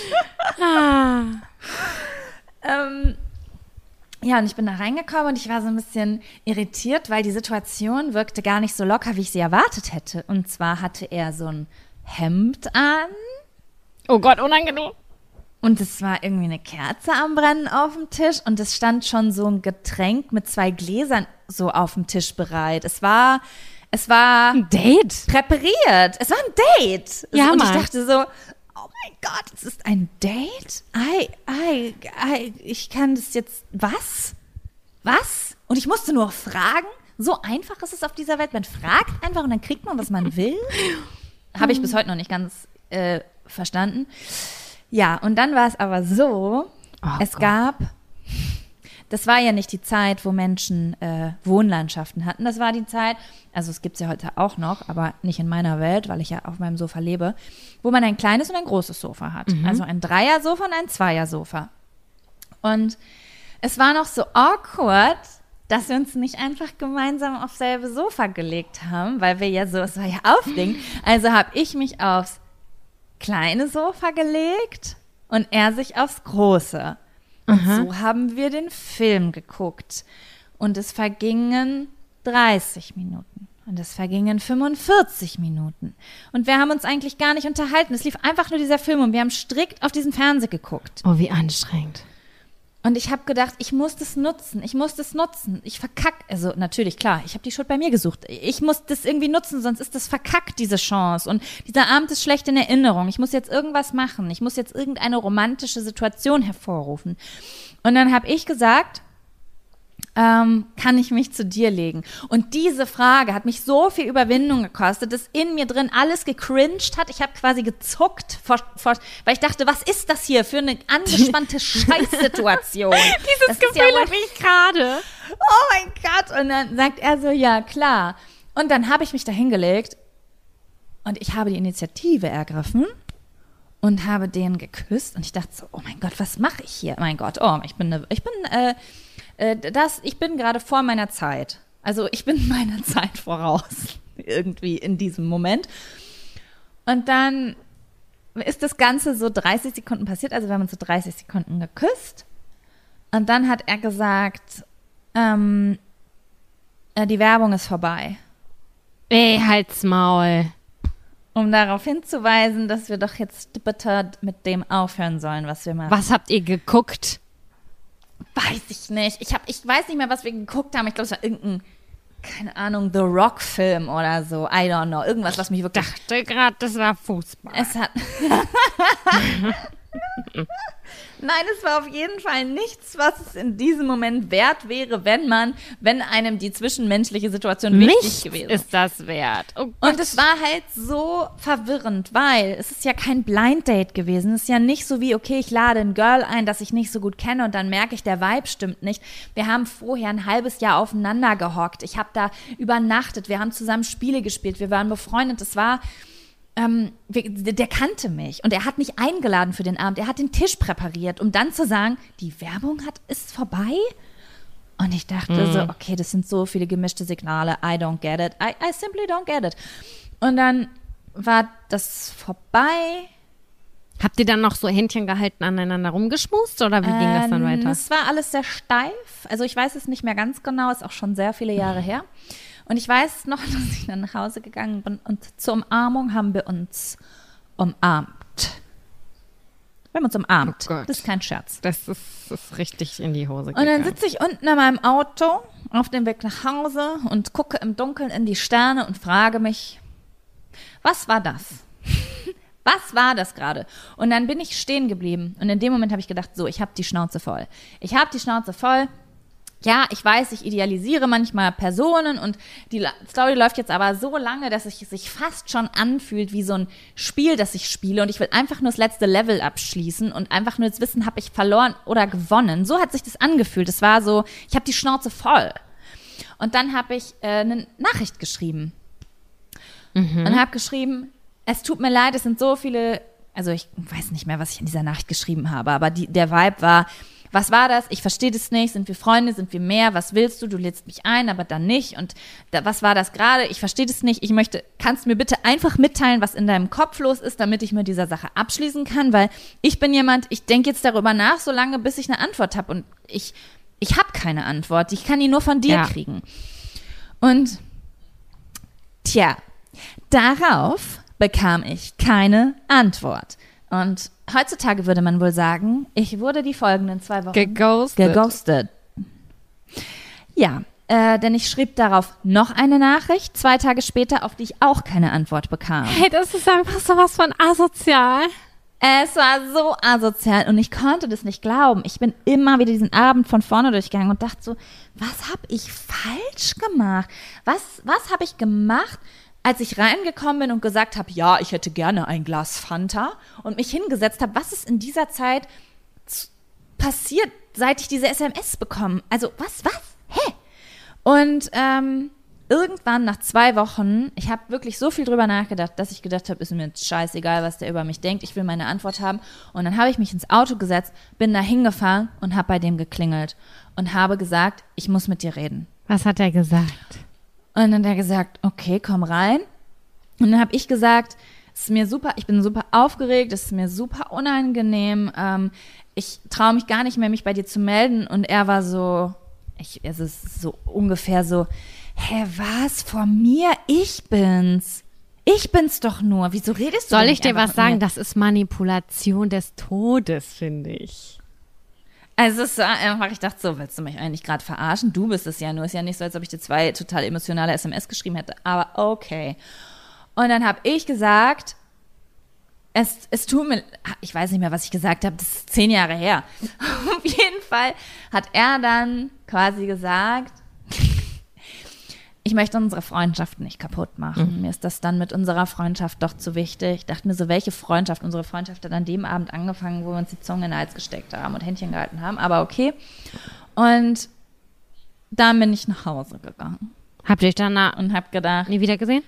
Ja, und ich bin da reingekommen und ich war so ein bisschen irritiert, weil die Situation wirkte gar nicht so locker, wie ich sie erwartet hätte. Und zwar hatte er so ein Hemd an. Oh Gott, unangenehm. Und es war irgendwie eine Kerze am Brennen auf dem Tisch und es stand schon so ein Getränk mit 2 Gläsern so auf dem Tisch bereit. Es war ein Date. Präpariert. Es war ein Date. Ja, und ich Mann. dachte so, oh mein Gott, es ist ein Date? Ich kann das jetzt, was? Was? Und ich musste nur fragen. So einfach ist es auf dieser Welt. Man fragt einfach und dann kriegt man, was man will. Habe ich bis heute noch nicht ganz verstanden. Ja, und dann war es aber so, das war ja nicht die Zeit, wo Menschen Wohnlandschaften hatten. Das war die Zeit, also es gibt es ja heute auch noch, aber nicht in meiner Welt, weil ich ja auf meinem Sofa lebe, wo man ein kleines und ein großes Sofa hat. Also ein Dreiersofa und ein Zweiersofa. Und es war noch so awkward, dass wir uns nicht einfach gemeinsam aufs selbe Sofa gelegt haben, weil wir ja so, es war ja aufregend. Also habe ich mich aufs kleine Sofa gelegt und er sich aufs große. Und so haben wir den Film geguckt. Und es vergingen 30 Minuten. Und es vergingen 45 Minuten. Und wir haben uns eigentlich gar nicht unterhalten. Es lief einfach nur dieser Film und wir haben strikt auf diesen Fernseher geguckt. Oh, wie anstrengend. Und ich habe gedacht, ich muss das nutzen. Ich verkacke. Also natürlich, klar, ich habe die Schuld bei mir gesucht. Ich muss das irgendwie nutzen, sonst ist das verkackt, diese Chance. Und dieser Abend ist schlecht in Erinnerung. Ich muss jetzt irgendwas machen. Ich muss jetzt irgendeine romantische Situation hervorrufen. Und dann habe ich gesagt, kann ich mich zu dir legen? Und diese Frage hat mich so viel Überwindung gekostet, dass in mir drin alles gecringed hat. Ich habe quasi gezuckt, weil ich dachte, was ist das hier für eine angespannte Scheißsituation? Dieses Gefühl habe ich gerade. Oh mein Gott. Und dann sagt er so, ja, klar. Und dann habe ich mich da hingelegt und ich habe die Initiative ergriffen und habe den geküsst. Und ich dachte so, oh mein Gott, was mache ich hier? Mein Gott, ich bin gerade vor meiner Zeit. Also ich bin meiner Zeit voraus, irgendwie in diesem Moment. Und dann ist das Ganze so 30 Sekunden passiert. Also wir haben uns so 30 Sekunden geküsst. Und dann hat er gesagt, die Werbung ist vorbei. Ey, halt's Maul. Um darauf hinzuweisen, dass wir doch jetzt bitte mit dem aufhören sollen, was wir machen. Was habt ihr geguckt? Weiß ich nicht. Ich weiß nicht mehr, was wir geguckt haben. Ich glaube, es war irgendein, keine Ahnung, The Rock-Film oder so. I don't know. Irgendwas, was mich wirklich... Ich dachte gerade, das war Fußball. Es hat... Nein, es war auf jeden Fall nichts, was es in diesem Moment wert wäre, wenn einem die zwischenmenschliche Situation wichtig gewesen ist das wert. Oh Gott. Und es war halt so verwirrend, weil es ist ja kein Blind Date gewesen. Es ist ja nicht so wie, okay, ich lade ein Girl ein, das ich nicht so gut kenne und dann merke ich, der Vibe stimmt nicht. Wir haben vorher ein halbes Jahr aufeinander gehockt. Ich habe da übernachtet. Wir haben zusammen Spiele gespielt. Wir waren befreundet. Es war... der kannte mich und er hat mich eingeladen für den Abend. Er hat den Tisch präpariert, um dann zu sagen, die Werbung ist vorbei. Und ich dachte so, okay, das sind so viele gemischte Signale. I don't get it. I simply don't get it. Und dann war das vorbei. Habt ihr dann noch so Händchen gehalten, aneinander rumgeschmust oder wie ging das dann weiter? Es war alles sehr steif. Also ich weiß es nicht mehr ganz genau, ist auch schon sehr viele Jahre her. Und ich weiß noch, dass ich dann nach Hause gegangen bin und zur Umarmung haben wir uns umarmt. Wir haben uns umarmt. Oh Gott. Das ist kein Scherz. Das ist richtig in die Hose gegangen. Und dann sitze ich unten in meinem Auto auf dem Weg nach Hause und gucke im Dunkeln in die Sterne und frage mich, was war das? Was war das gerade? Und dann bin ich stehen geblieben. Und in dem Moment habe ich gedacht, so, ich habe die Schnauze voll. Ich habe die Schnauze voll. Ja, ich weiß, ich idealisiere manchmal Personen und die Story läuft jetzt aber so lange, dass es sich fast schon anfühlt wie so ein Spiel, das ich spiele und ich will einfach nur das letzte Level abschließen und einfach nur jetzt wissen, habe ich verloren oder gewonnen. So hat sich das angefühlt. Es war so, ich habe die Schnauze voll. Und dann habe ich eine Nachricht geschrieben und habe geschrieben, es tut mir leid, es sind so viele, also ich weiß nicht mehr, was ich in dieser Nachricht geschrieben habe, aber der Vibe war, was war das? Ich verstehe das nicht. Sind wir Freunde? Sind wir mehr? Was willst du? Du lädst mich ein, aber dann nicht. Und was war das gerade? Ich verstehe das nicht. Kannst du mir bitte einfach mitteilen, was in deinem Kopf los ist, damit ich mit dieser Sache abschließen kann? Weil ich bin jemand, ich denke jetzt darüber nach, so lange, bis ich eine Antwort habe. Und ich habe keine Antwort. Ich kann die nur von dir kriegen. Und tja, darauf bekam ich keine Antwort. Und heutzutage würde man wohl sagen, ich wurde die folgenden 2 Wochen geghostet. Ja, denn ich schrieb darauf noch eine Nachricht, 2 Tage später, auf die ich auch keine Antwort bekam. Hey, das ist einfach sowas von asozial. Es war so asozial und ich konnte das nicht glauben. Ich bin immer wieder diesen Abend von vorne durchgegangen und dachte so, was habe ich falsch gemacht? Was habe ich gemacht, als ich reingekommen bin und gesagt habe, ja, ich hätte gerne ein Glas Fanta und mich hingesetzt habe, was ist in dieser Zeit passiert, seit ich diese SMS bekomme? Also, was? Hä? Und irgendwann nach 2 Wochen, ich habe wirklich so viel drüber nachgedacht, dass ich gedacht habe, ist mir jetzt scheißegal, was der über mich denkt, ich will meine Antwort haben. Und dann habe ich mich ins Auto gesetzt, bin da hingefahren und habe bei dem geklingelt und habe gesagt, ich muss mit dir reden. Was hat er gesagt? Und dann hat er gesagt, okay, komm rein. Und dann habe ich gesagt, es ist mir super, ich bin super aufgeregt, es ist mir super unangenehm, ich traue mich gar nicht mehr, mich bei dir zu melden. Und er war so, es ist so ungefähr so, hä, was, vor mir? Ich bin's doch nur. Wieso redest du Soll denn ich dir einfach was mit sagen? mir? Das ist Manipulation des Todes, finde ich. Also es war einfach, ich dachte so, willst du mich eigentlich gerade verarschen? Du bist es ja nur. Ist ja nicht so, als ob ich dir 2 total emotionale SMS geschrieben hätte. Aber okay. Und dann habe ich gesagt, es tut mir, ich weiß nicht mehr, was ich gesagt habe, das ist 10 Jahre her. Auf jeden Fall hat er dann quasi gesagt, ich möchte unsere Freundschaft nicht kaputt machen. Mir ist das dann mit unserer Freundschaft doch zu wichtig. Ich dachte mir so, welche Freundschaft? Unsere Freundschaft hat an dem Abend angefangen, wo wir uns die Zunge in den Hals gesteckt haben und Händchen gehalten haben. Aber okay. Und dann bin ich nach Hause gegangen. Habt ihr euch danach und hab gedacht, nie wieder gesehen?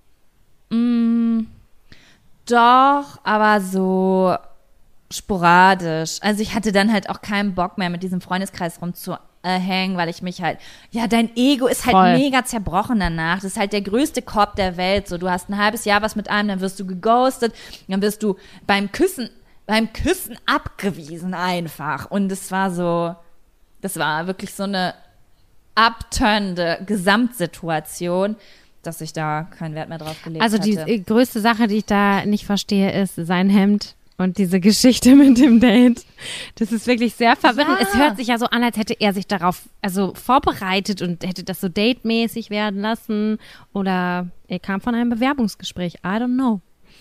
Doch, aber so sporadisch. Also ich hatte dann halt auch keinen Bock mehr, mit diesem Freundeskreis rumzuhängen, weil ich mich halt, ja, dein Ego ist halt Voll. mega zerbrochen danach. Das ist halt der größte Korb der Welt. So, du hast ein halbes Jahr was mit einem, dann wirst du geghostet, dann wirst du beim Küssen abgewiesen einfach. Und das war wirklich so eine abturnende Gesamtsituation, dass ich da keinen Wert mehr drauf gelegt Also hatte. die größte Sache, die ich da nicht verstehe, ist sein Hemd und diese Geschichte mit dem Date. Das ist wirklich sehr verwirrend. Ja. Es hört sich ja so an, als hätte er sich darauf vorbereitet und hätte das so datemäßig werden lassen. Oder er kam von einem Bewerbungsgespräch. I don't know.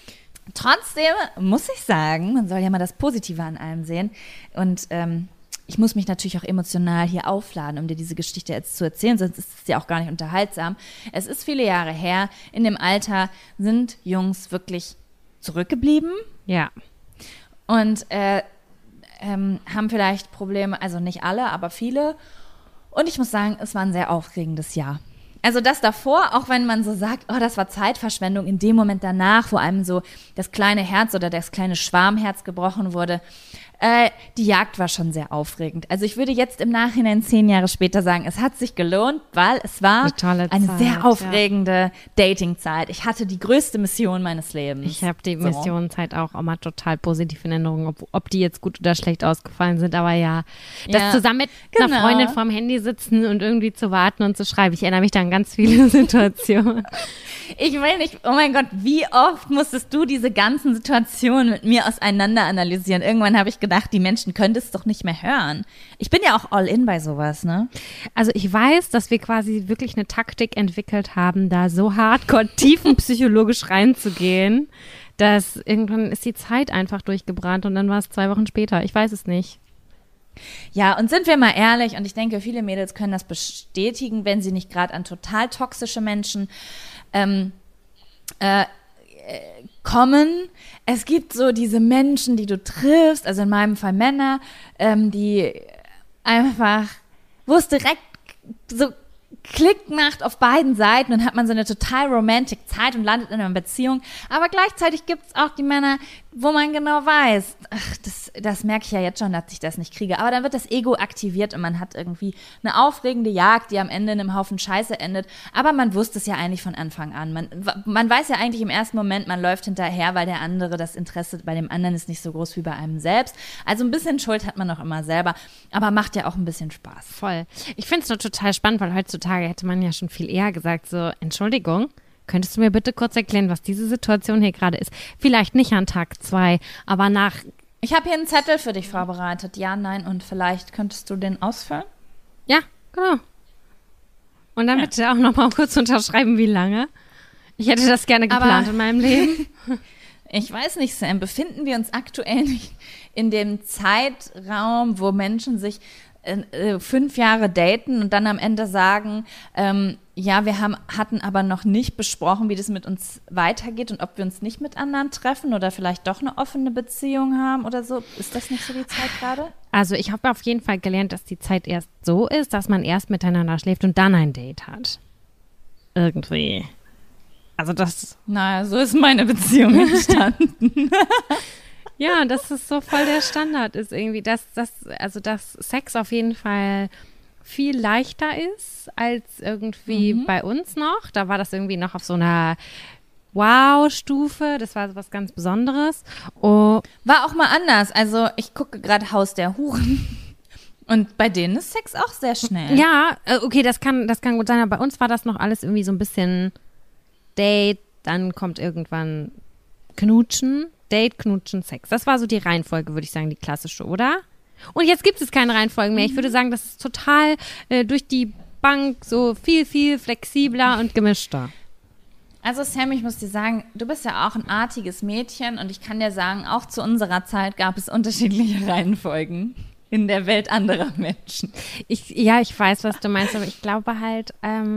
Trotzdem muss ich sagen, man soll ja mal das Positive an allem sehen. Und ich muss mich natürlich auch emotional hier aufladen, um dir diese Geschichte jetzt zu erzählen, sonst ist es ja auch gar nicht unterhaltsam. Es ist viele Jahre her. In dem Alter sind Jungs wirklich zurückgeblieben. Ja. Und haben vielleicht Probleme, also nicht alle, aber viele. Und ich muss sagen, es war ein sehr aufregendes Jahr. Also das davor, auch wenn man so sagt, oh, das war Zeitverschwendung, in dem Moment danach, wo einem so das kleine Herz oder das kleine Schwarmherz gebrochen wurde, die Jagd war schon sehr aufregend. Also ich würde jetzt im Nachhinein 10 Jahre später sagen, es hat sich gelohnt, weil es war eine sehr aufregende Datingzeit. Ich hatte die größte Mission meines Lebens. Ich habe die Missionenzeit auch immer total positiv in Erinnerung, ob die jetzt gut oder schlecht ausgefallen sind. Aber ja, das zusammen mit einer Freundin vorm Handy sitzen und irgendwie zu warten und zu schreiben. Ich erinnere mich da an ganz viele Situationen. Ich will nicht, oh mein Gott, wie oft musstest du diese ganzen Situationen mit mir auseinander analysieren? Irgendwann habe ich gedacht, die Menschen können das doch nicht mehr hören. Ich bin ja auch all in bei sowas, ne? Also ich weiß, dass wir quasi wirklich eine Taktik entwickelt haben, da so hardcore tiefenpsychologisch reinzugehen, dass irgendwann ist die Zeit einfach durchgebrannt und dann war es 2 Wochen später. Ich weiß es nicht. Ja, und sind wir mal ehrlich, und ich denke, viele Mädels können das bestätigen, wenn sie nicht gerade an total toxische Menschen kommen. Es gibt so diese Menschen, die du triffst, also in meinem Fall Männer, die einfach, wo es direkt so Klick macht auf beiden Seiten und hat man so eine total romantic Zeit und landet in einer Beziehung. Aber gleichzeitig gibt es auch die Männer, wo man genau weiß, ach, das merke ich ja jetzt schon, dass ich das nicht kriege. Aber dann wird das Ego aktiviert und man hat irgendwie eine aufregende Jagd, die am Ende in einem Haufen Scheiße endet. Aber man wusste es ja eigentlich von Anfang an. Man weiß ja eigentlich im ersten Moment, man läuft hinterher, weil der andere, das Interesse bei dem anderen ist nicht so groß wie bei einem selbst. Also ein bisschen Schuld hat man auch immer selber, aber macht ja auch ein bisschen Spaß. Voll. Ich finde es nur total spannend, weil heutzutage hätte man ja schon viel eher gesagt, so, Entschuldigung, könntest du mir bitte kurz erklären, was diese Situation hier gerade ist? Vielleicht nicht an Tag 2, aber nach... Ich habe hier einen Zettel für dich vorbereitet. Ja, nein und vielleicht könntest du den ausfüllen? Ja, genau. Und dann bitte auch noch mal kurz unterschreiben, wie lange. Ich hätte das gerne geplant in meinem Leben. Ich weiß nicht, Sam, befinden wir uns aktuell nicht in dem Zeitraum, wo Menschen sich 5 Jahre daten und dann am Ende sagen, ja, wir hatten aber noch nicht besprochen, wie das mit uns weitergeht und ob wir uns nicht mit anderen treffen oder vielleicht doch eine offene Beziehung haben oder so. Ist das nicht so die Zeit gerade? Also ich habe auf jeden Fall gelernt, dass die Zeit erst so ist, dass man erst miteinander schläft und dann ein Date hat. Irgendwie. Also das... Naja, so ist meine Beziehung entstanden. Ja, dass es so voll der Standard ist irgendwie, dass Sex auf jeden Fall viel leichter ist als irgendwie bei uns noch. Da war das irgendwie noch auf so einer Wow-Stufe. Das war so was ganz Besonderes. Oh. War auch mal anders. Also ich gucke gerade Haus der Huren. Und bei denen ist Sex auch sehr schnell. Ja, okay, das kann gut sein. Aber bei uns war das noch alles irgendwie so ein bisschen Date, dann kommt irgendwann Knutschen. Date, Knutschen, Sex. Das war so die Reihenfolge, würde ich sagen, die klassische, oder? Und jetzt gibt es keine Reihenfolgen mehr. Ich würde sagen, das ist total durch die Bank so viel, viel flexibler und gemischter. Also Sam, ich muss dir sagen, du bist ja auch ein artiges Mädchen und ich kann dir sagen, auch zu unserer Zeit gab es unterschiedliche Reihenfolgen in der Welt anderer Menschen. Ich weiß, was du meinst, aber ich glaube halt,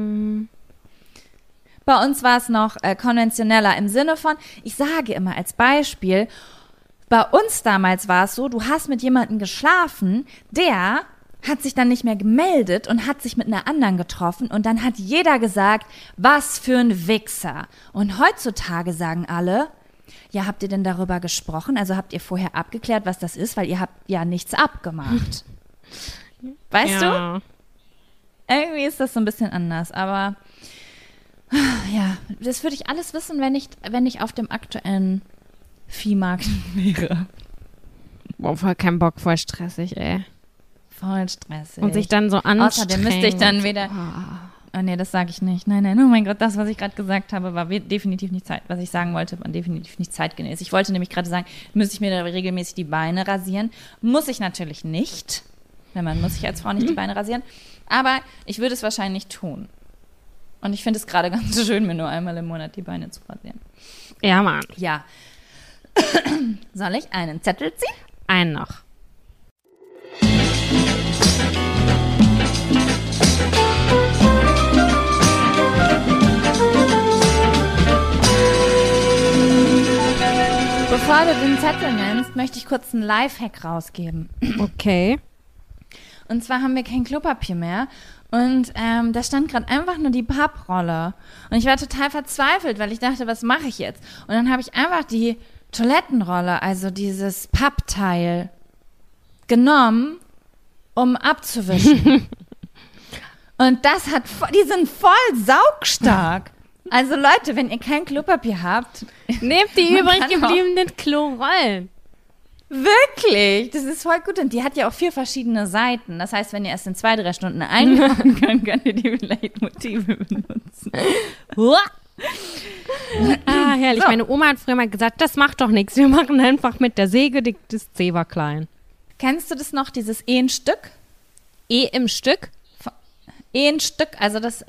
bei uns war es noch konventioneller im Sinne von, ich sage immer als Beispiel, bei uns damals war es so, du hast mit jemandem geschlafen, der hat sich dann nicht mehr gemeldet und hat sich mit einer anderen getroffen und dann hat jeder gesagt, was für ein Wichser. Und heutzutage sagen alle, ja, habt ihr denn darüber gesprochen? Also habt ihr vorher abgeklärt, was das ist, weil ihr habt ja nichts abgemacht. Weißt du? Irgendwie ist das so ein bisschen anders, aber ja, das würde ich alles wissen, wenn ich auf dem aktuellen Viehmarkt wäre. Boah, voll kein Bock, voll stressig, ey. Voll stressig. Und sich dann so anstrengen. Außerdem müsste ich dann wieder... Oh nee, das sage ich nicht. Nein, oh mein Gott, das, was ich gerade gesagt habe, war definitiv nicht was ich sagen wollte, war definitiv nicht zeitgemäß. Ich wollte nämlich gerade sagen, müsste ich mir da regelmäßig die Beine rasieren. Muss ich natürlich nicht. Denn man muss sich als Frau nicht die Beine rasieren. Aber ich würde es wahrscheinlich tun. Und ich finde es gerade ganz schön, mir nur einmal im Monat die Beine zu rasieren. Ja, Mann. Ja. Soll ich einen Zettel ziehen? Einen noch. Bevor du den Zettel nennst, möchte ich kurz einen Lifehack rausgeben. Okay. Und zwar haben wir kein Klopapier mehr. Und da stand gerade einfach nur die Papprolle. Und ich war total verzweifelt, weil ich dachte, was mache ich jetzt? Und dann habe ich einfach die Toilettenrolle, also dieses Pappteil, genommen, um abzuwischen. Und das hat, die sind voll saugstark. Also Leute, wenn ihr kein Klopapier habt, nehmt die übrig gebliebenen Klorollen. Wirklich, das ist voll gut. Und die hat ja auch 4 verschiedene Seiten. Das heißt, wenn ihr erst in 2-3 Stunden einbauen könnt, könnt ihr die Leitmotive benutzen. Herrlich. So. Meine Oma hat früher mal gesagt, das macht doch nichts. Wir machen einfach mit der Säge das C war klein. Kennst du das noch, dieses E ein Stück? E im Stück? E ein Stück, also das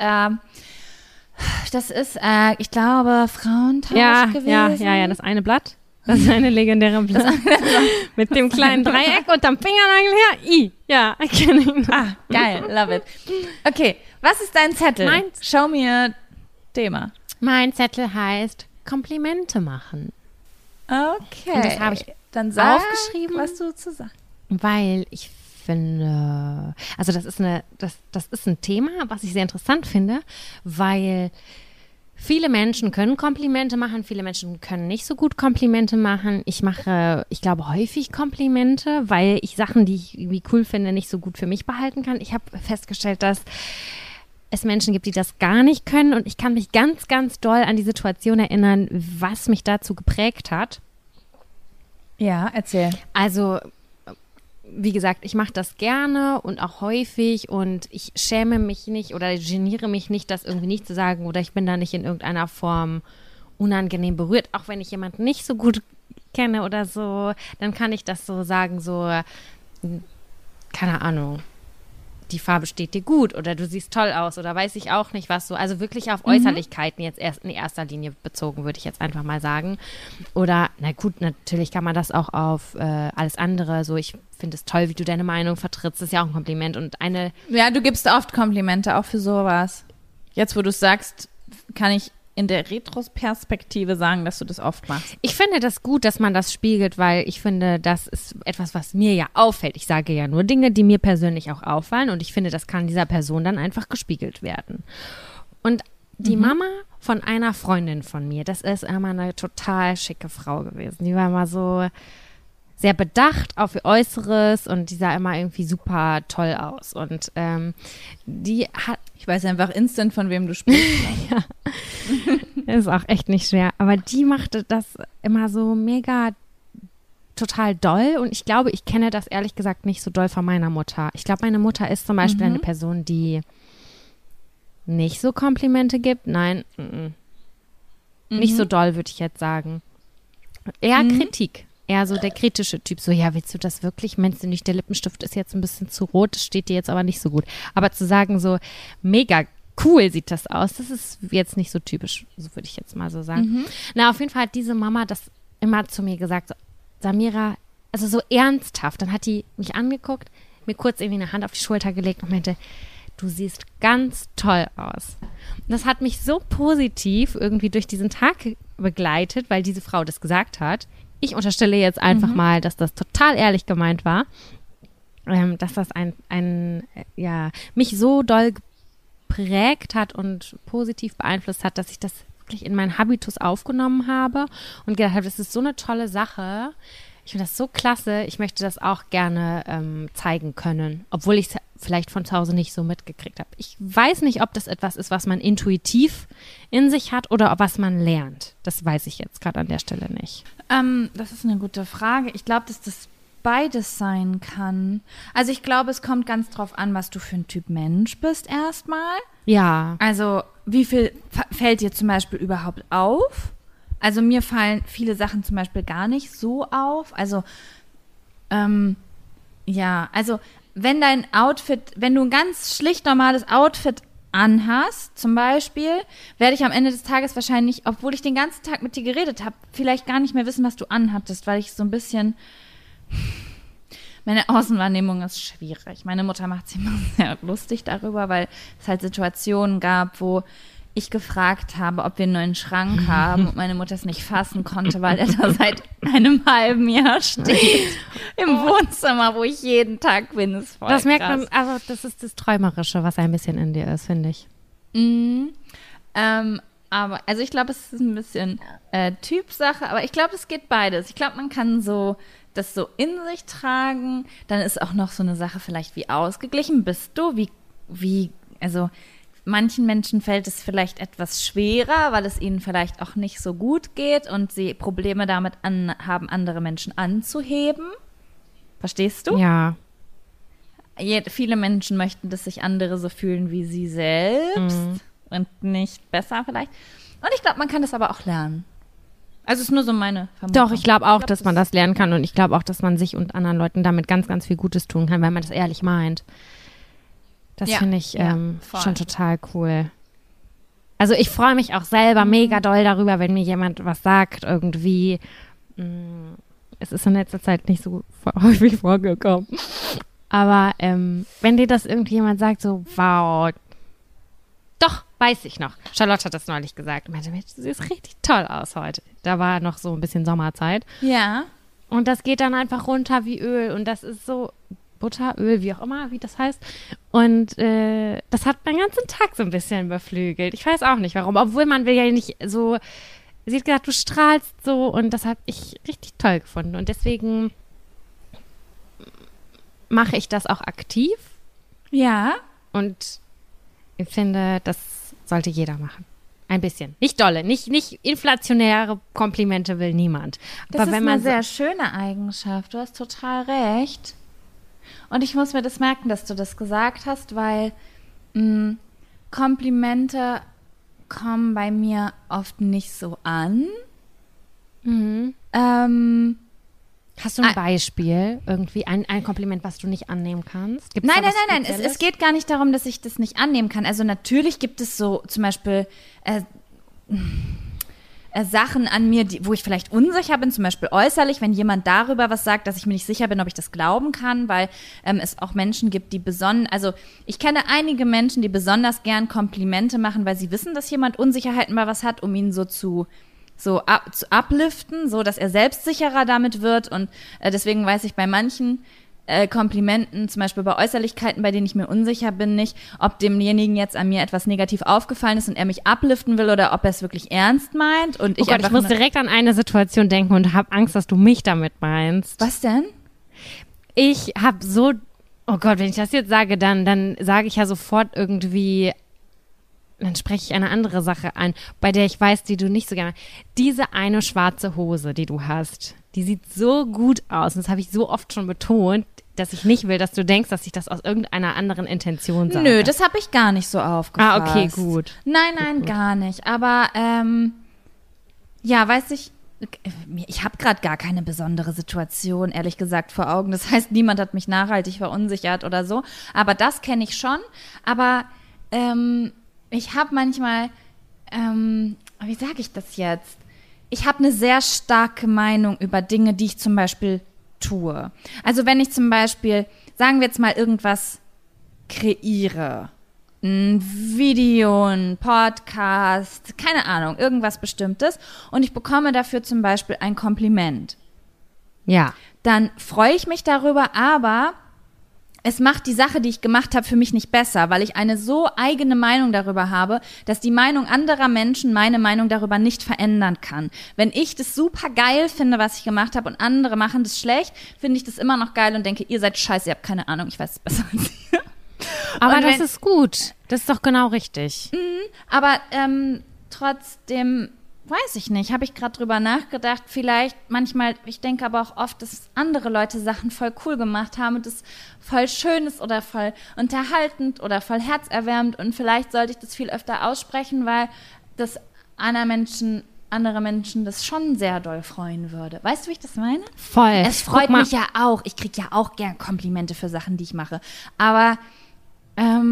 ist, ich glaube, Frauentausch gewesen. Ja, das eine Blatt. Das ist eine legendäre Blatt. Mit dem kleinen Dreieck und am Fingernagel her. I. Ja, kenne ich. Ah, geil, love it. Okay, was ist dein Zettel? Show me Thema. Mein Zettel heißt Komplimente machen. Okay. Und das habe ich dann aufgeschrieben, was du zu sagen. Weil ich finde, also das ist ein Thema, was ich sehr interessant finde, weil viele Menschen können Komplimente machen, viele Menschen können nicht so gut Komplimente machen. Ich glaube, häufig Komplimente, weil ich Sachen, die ich irgendwie cool finde, nicht so gut für mich behalten kann. Ich habe festgestellt, dass es Menschen gibt, die das gar nicht können und ich kann mich ganz, ganz doll an die Situation erinnern, was mich dazu geprägt hat. Ja, erzähl. Also, wie gesagt, ich mache das gerne und auch häufig und ich schäme mich nicht oder geniere mich nicht, das irgendwie nicht zu sagen oder ich bin da nicht in irgendeiner Form unangenehm berührt. Auch wenn ich jemanden nicht so gut kenne oder so, dann kann ich das so sagen, so, keine Ahnung, die Farbe steht dir gut oder du siehst toll aus oder weiß ich auch nicht was so. Also wirklich auf Äußerlichkeiten jetzt erst in erster Linie bezogen, würde ich jetzt einfach mal sagen. Oder, na gut, natürlich kann man das auch auf alles andere, so ich finde es toll, wie du deine Meinung vertrittst, das ist ja auch ein Kompliment und Ja, du gibst oft Komplimente, auch für sowas. Jetzt, wo du es sagst, kann ich in der Retrospektive sagen, dass du das oft machst. Ich finde das gut, dass man das spiegelt, weil ich finde, das ist etwas, was mir ja auffällt. Ich sage ja nur Dinge, die mir persönlich auch auffallen und ich finde, das kann dieser Person dann einfach gespiegelt werden. Und die Mama von einer Freundin von mir, das ist immer eine total schicke Frau gewesen. Die war immer so sehr bedacht auf ihr Äußeres und die sah immer irgendwie super toll aus. Und die hat... Ich weiß einfach instant, von wem du sprichst. Ja, ist auch echt nicht schwer. Aber die machte das immer so mega total doll und ich glaube, ich kenne das ehrlich gesagt nicht so doll von meiner Mutter. Ich glaube, meine Mutter ist zum Beispiel eine Person, die nicht so Komplimente gibt. Nein, nicht so doll, würde ich jetzt sagen. Eher Kritik. Eher so der kritische Typ. So, ja, willst du das wirklich? Meinst du nicht, der Lippenstift ist jetzt ein bisschen zu rot, das steht dir jetzt aber nicht so gut. Aber zu sagen so, mega cool sieht das aus, das ist jetzt nicht so typisch, so würde ich jetzt mal so sagen. Na, auf jeden Fall hat diese Mama das immer zu mir gesagt, so, Samira, also so ernsthaft. Dann hat die mich angeguckt, mir kurz irgendwie eine Hand auf die Schulter gelegt und meinte, du siehst ganz toll aus. Und das hat mich so positiv irgendwie durch diesen Tag begleitet, weil diese Frau das gesagt hat. Ich unterstelle jetzt einfach mal, dass das total ehrlich gemeint war, dass das mich so doll geprägt hat und positiv beeinflusst hat, dass ich das wirklich in meinen Habitus aufgenommen habe und gedacht habe, das ist so eine tolle Sache. Ich finde das so klasse. Ich möchte das auch gerne zeigen können, obwohl ich es vielleicht von zu Hause nicht so mitgekriegt habe. Ich weiß nicht, ob das etwas ist, was man intuitiv in sich hat oder ob was man lernt. Das weiß ich jetzt gerade an der Stelle nicht. Das ist eine gute Frage. Ich glaube, dass das beides sein kann. Also ich glaube, es kommt ganz drauf an, was du für ein Typ Mensch bist erstmal. Ja. Also wie viel fällt dir zum Beispiel überhaupt auf? Also mir fallen viele Sachen zum Beispiel gar nicht so auf. Also wenn dein Outfit, wenn du ein ganz schlicht normales Outfit anhast, zum Beispiel, werde ich am Ende des Tages wahrscheinlich, obwohl ich den ganzen Tag mit dir geredet habe, vielleicht gar nicht mehr wissen, was du anhattest, weil ich so ein bisschen, meine Außenwahrnehmung ist schwierig. Meine Mutter macht sich immer sehr lustig darüber, weil es halt Situationen gab, wo ich gefragt habe, ob wir einen neuen Schrank haben und meine Mutter es nicht fassen konnte, weil er da seit einem halben Jahr steht im Wohnzimmer, wo ich jeden Tag bin. Das ist voll Das merkt krass. man, also das ist das Träumerische, was ein bisschen in dir ist, finde ich. Aber, also ich glaube, es ist ein bisschen Typsache, aber ich glaube, es geht beides. Ich glaube, man kann so das so in sich tragen. Dann ist auch noch so eine Sache vielleicht, wie ausgeglichen bist du? Also manchen Menschen fällt es vielleicht etwas schwerer, weil es ihnen vielleicht auch nicht so gut geht und sie Probleme damit haben, andere Menschen anzuheben. Verstehst du? Ja. Viele Menschen möchten, dass sich andere so fühlen wie sie selbst und nicht besser vielleicht. Und ich glaube, man kann das aber auch lernen. Also es ist nur so meine Vermutung. Doch, ich glaube auch, dass man das lernen kann und ich glaube auch, dass man sich und anderen Leuten damit ganz, ganz viel Gutes tun kann, weil man das ehrlich meint. Das finde ich schon total cool. Also ich freue mich auch selber mega doll darüber, wenn mir jemand was sagt irgendwie. Es ist in letzter Zeit nicht so häufig vorgekommen. Aber wenn dir das irgendjemand sagt, so wow, doch, weiß ich noch. Charlotte hat das neulich gesagt. Meinte, du siehst richtig toll aus heute. Da war noch so ein bisschen Sommerzeit. Ja. Und das geht dann einfach runter wie Öl. Und das ist so Butter, Öl, wie auch immer, wie das heißt. Und das hat meinen ganzen Tag so ein bisschen beflügelt. Ich weiß auch nicht, warum. Obwohl man will ja nicht so, sie hat gesagt, du strahlst so. Und das habe ich richtig toll gefunden. Und deswegen mache ich das auch aktiv. Ja. Und ich finde, das sollte jeder machen. Ein bisschen. Nicht dolle, nicht inflationäre Komplimente will niemand. Das Aber ist wenn man eine sehr schöne Eigenschaft. Du hast total recht. Und ich muss mir das merken, dass du das gesagt hast, weil Komplimente kommen bei mir oft nicht so an. Hast du ein Beispiel? Irgendwie ein Kompliment, was du nicht annehmen kannst? Gibt's Nein. da was Es geht gar nicht darum, dass ich das nicht annehmen kann. Also natürlich gibt es so zum Beispiel Sachen an mir, wo ich vielleicht unsicher bin, zum Beispiel äußerlich, wenn jemand darüber was sagt, dass ich mir nicht sicher bin, ob ich das glauben kann, weil es auch Menschen gibt, die also ich kenne einige Menschen, die besonders gern Komplimente machen, weil sie wissen, dass jemand Unsicherheiten bei was hat, um ihn zu upliften, so dass er selbstsicherer damit wird und deswegen weiß ich bei manchen Komplimenten, zum Beispiel bei Äußerlichkeiten, bei denen ich mir unsicher bin, nicht, ob demjenigen jetzt an mir etwas negativ aufgefallen ist und er mich upliften will oder ob er es wirklich ernst meint. Und Oh Gott, ich muss direkt an eine Situation denken und habe Angst, dass du mich damit meinst. Was denn? Ich habe so, oh Gott, wenn ich das jetzt sage, dann sage ich ja sofort irgendwie, dann spreche ich eine andere Sache an, bei der ich weiß, die du nicht so gerne. Diese eine schwarze Hose, die du hast, die sieht so gut aus. Und das habe ich so oft schon betont, dass ich nicht will, dass du denkst, dass ich das aus irgendeiner anderen Intention sage. Nö, das habe ich gar nicht so aufgefasst. Ah, okay, gut. Nein, Gut. gar nicht. Aber ja, weiß ich habe gerade gar keine besondere Situation, ehrlich gesagt, vor Augen. Das heißt, niemand hat mich nachhaltig verunsichert oder so. Aber das kenne ich schon. Aber ich habe manchmal, wie sage ich das jetzt? Ich habe eine sehr starke Meinung über Dinge, die ich zum Beispiel tue. Also wenn ich zum Beispiel, sagen wir jetzt mal, irgendwas kreiere, ein Video, ein Podcast, keine Ahnung, irgendwas Bestimmtes und ich bekomme dafür zum Beispiel ein Kompliment. Ja. Dann freue ich mich darüber, aber es macht die Sache, die ich gemacht habe, für mich nicht besser, weil ich eine so eigene Meinung darüber habe, dass die Meinung anderer Menschen meine Meinung darüber nicht verändern kann. Wenn ich das super geil finde, was ich gemacht habe und andere machen das schlecht, finde ich das immer noch geil und denke, ihr seid scheiße, ihr habt keine Ahnung, ich weiß es besser als ihr. Aber das ist gut. Das ist doch genau richtig. Aber trotzdem, weiß ich nicht, habe ich gerade drüber nachgedacht, vielleicht manchmal, ich denke aber auch oft, dass andere Leute Sachen voll cool gemacht haben und das voll schön ist oder voll unterhaltend oder voll herzerwärmend und vielleicht sollte ich das viel öfter aussprechen, weil das andere Menschen das schon sehr doll freuen würde. Weißt du, wie ich das meine? Voll. Es freut mich ja auch. Ich kriege ja auch gern Komplimente für Sachen, die ich mache. Aber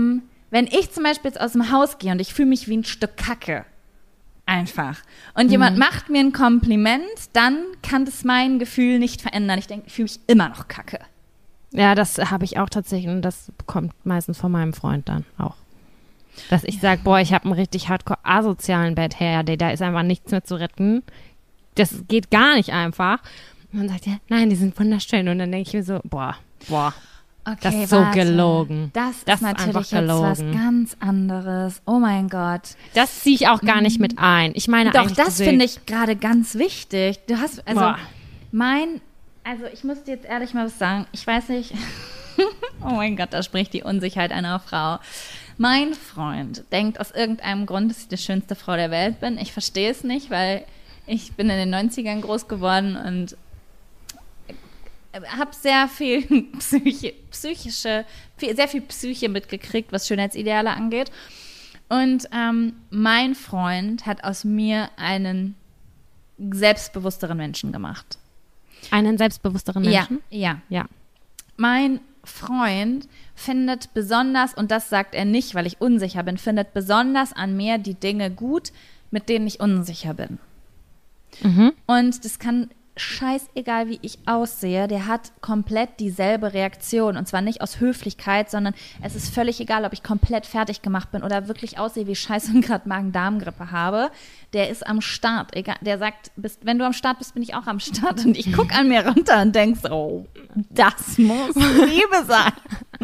wenn ich zum Beispiel jetzt aus dem Haus gehe und ich fühle mich wie ein Stück Kacke, einfach, und jemand macht mir ein Kompliment, dann kann das mein Gefühl nicht verändern. Ich denke, ich fühle mich immer noch Kacke. Ja, das habe ich auch tatsächlich und das kommt meistens von meinem Freund dann auch. Dass ich sage, boah, ich habe einen richtig hardcore asozialen Bad Hair Day, da ist einfach nichts mehr zu retten. Das geht gar nicht einfach. Und man sagt, ja, nein, die sind wunderschön. Und dann denke ich mir so, boah, Okay, das ist so gelogen. Das ist einfach natürlich jetzt was ganz anderes. Oh mein Gott. Das ziehe ich auch gar nicht mit ein. Ich meine Doch, eigentlich das finde ich gerade ganz wichtig. Du hast, Boah. Ich muss dir jetzt ehrlich mal was sagen. Ich weiß nicht. Oh mein Gott, da spricht die Unsicherheit einer Frau. Mein Freund denkt aus irgendeinem Grund, dass ich die schönste Frau der Welt bin. Ich verstehe es nicht, weil ich bin in den 90ern groß geworden und habe sehr viel sehr viel Psyche mitgekriegt, was Schönheitsideale angeht. Und mein Freund hat aus mir einen selbstbewussteren Menschen gemacht. Einen selbstbewussteren Menschen? Ja. Ja. Mein Freund findet besonders, und das sagt er nicht, weil ich unsicher bin, findet besonders an mir die Dinge gut, mit denen ich unsicher bin. Mhm. Und das kann scheißegal, wie ich aussehe, der hat komplett dieselbe Reaktion. Und zwar nicht aus Höflichkeit, sondern es ist völlig egal, ob ich komplett fertig gemacht bin oder wirklich aussehe wie Scheiße und gerade Magen-Darm-Grippe habe. Der ist am Start. Egal, der sagt, wenn du am Start bist, bin ich auch am Start. Und ich gucke an mir runter und denke so, oh, das muss Liebe sein.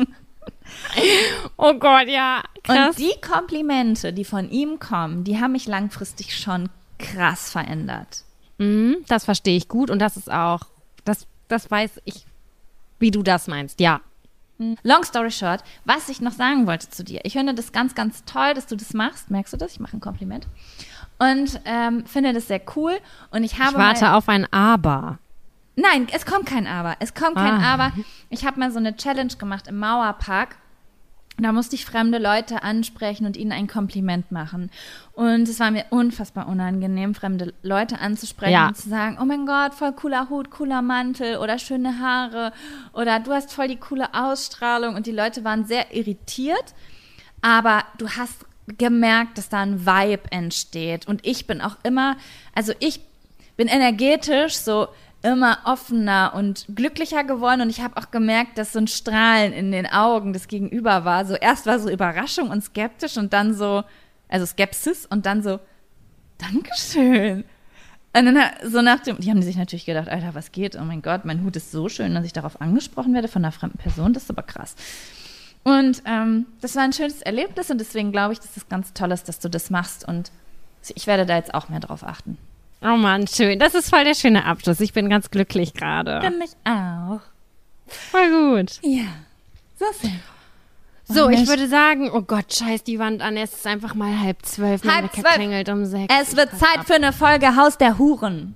Oh Gott, ja, krass. Und die Komplimente, die von ihm kommen, die haben mich langfristig schon krass verändert. Das verstehe ich gut und das ist auch, das weiß ich, wie du das meinst, ja. Long story short, was ich noch sagen wollte zu dir. Ich finde das ganz, ganz toll, dass du das machst. Merkst du das? Ich mache ein Kompliment. Und finde das sehr cool. Und ich warte auf ein Aber. Nein, es kommt kein Aber. Es kommt kein Aber. Ich habe mal so eine Challenge gemacht im Mauerpark. Da musste ich fremde Leute ansprechen und ihnen ein Kompliment machen. Und es war mir unfassbar unangenehm, fremde Leute anzusprechen und zu sagen, oh mein Gott, voll cooler Hut, cooler Mantel oder schöne Haare oder du hast voll die coole Ausstrahlung. Und die Leute waren sehr irritiert, aber du hast gemerkt, dass da ein Vibe entsteht. Und ich bin auch immer, also ich bin energetisch so immer offener und glücklicher geworden und ich habe auch gemerkt, dass so ein Strahlen in den Augen des Gegenüber war. So erst war so Überraschung und skeptisch und dann so, also Skepsis und dann so, Dankeschön. Und dann so die haben sich natürlich gedacht, Alter, was geht? Oh mein Gott, mein Hut ist so schön, dass ich darauf angesprochen werde von einer fremden Person, das ist aber krass. Und das war ein schönes Erlebnis und deswegen glaube ich, dass es ganz toll ist, dass du das machst und ich werde da jetzt auch mehr drauf achten. Oh Mann, schön. Das ist voll der schöne Abschluss. Ich bin ganz glücklich gerade. Bin ich auch. Voll gut. Ja. So sehr. So, ich würde sagen, oh Gott, scheiß die Wand an. Es ist einfach mal 11:30. Meine Kette klingelt um 6. Es wird Zeit für eine Folge Haus der Huren.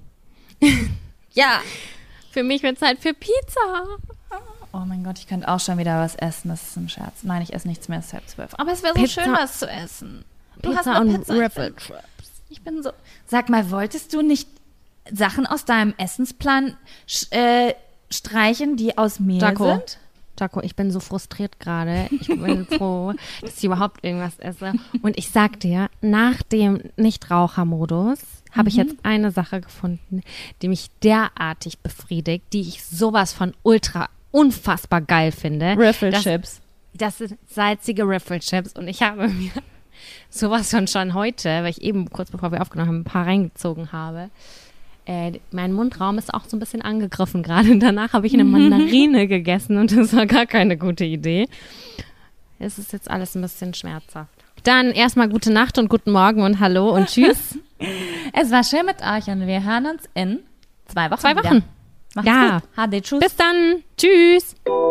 Ja. Für mich wird Zeit für Pizza. Oh mein Gott, ich könnte auch schon wieder was essen. Das ist ein Scherz. Nein, ich esse nichts mehr. Es ist 11:30. Aber es wäre so schön, was zu essen. Du hast eine Pizza und Riffle Trips. Ich bin so. Sag mal, wolltest du nicht Sachen aus deinem Essensplan streichen, die aus Mehl sind? Jaco, ich bin so frustriert gerade. Ich bin froh, dass ich überhaupt irgendwas esse. Und ich sag dir, nach dem Nichtrauchermodus habe ich jetzt eine Sache gefunden, die mich derartig befriedigt, die ich sowas von ultra unfassbar geil finde. Riffle Chips. Das sind salzige Riffle Chips und ich habe mir sowas von schon heute, weil ich eben kurz bevor wir aufgenommen haben, ein paar reingezogen habe. Mein Mundraum ist auch so ein bisschen angegriffen gerade. Danach habe ich eine Mandarine gegessen und das war gar keine gute Idee. Es ist jetzt alles ein bisschen schmerzhaft. Dann erstmal gute Nacht und guten Morgen und hallo und tschüss. Es war schön mit euch und wir hören uns in 2 Wochen. 2 Wochen. Macht's gut. Hade, tschüss. Bis dann. Tschüss.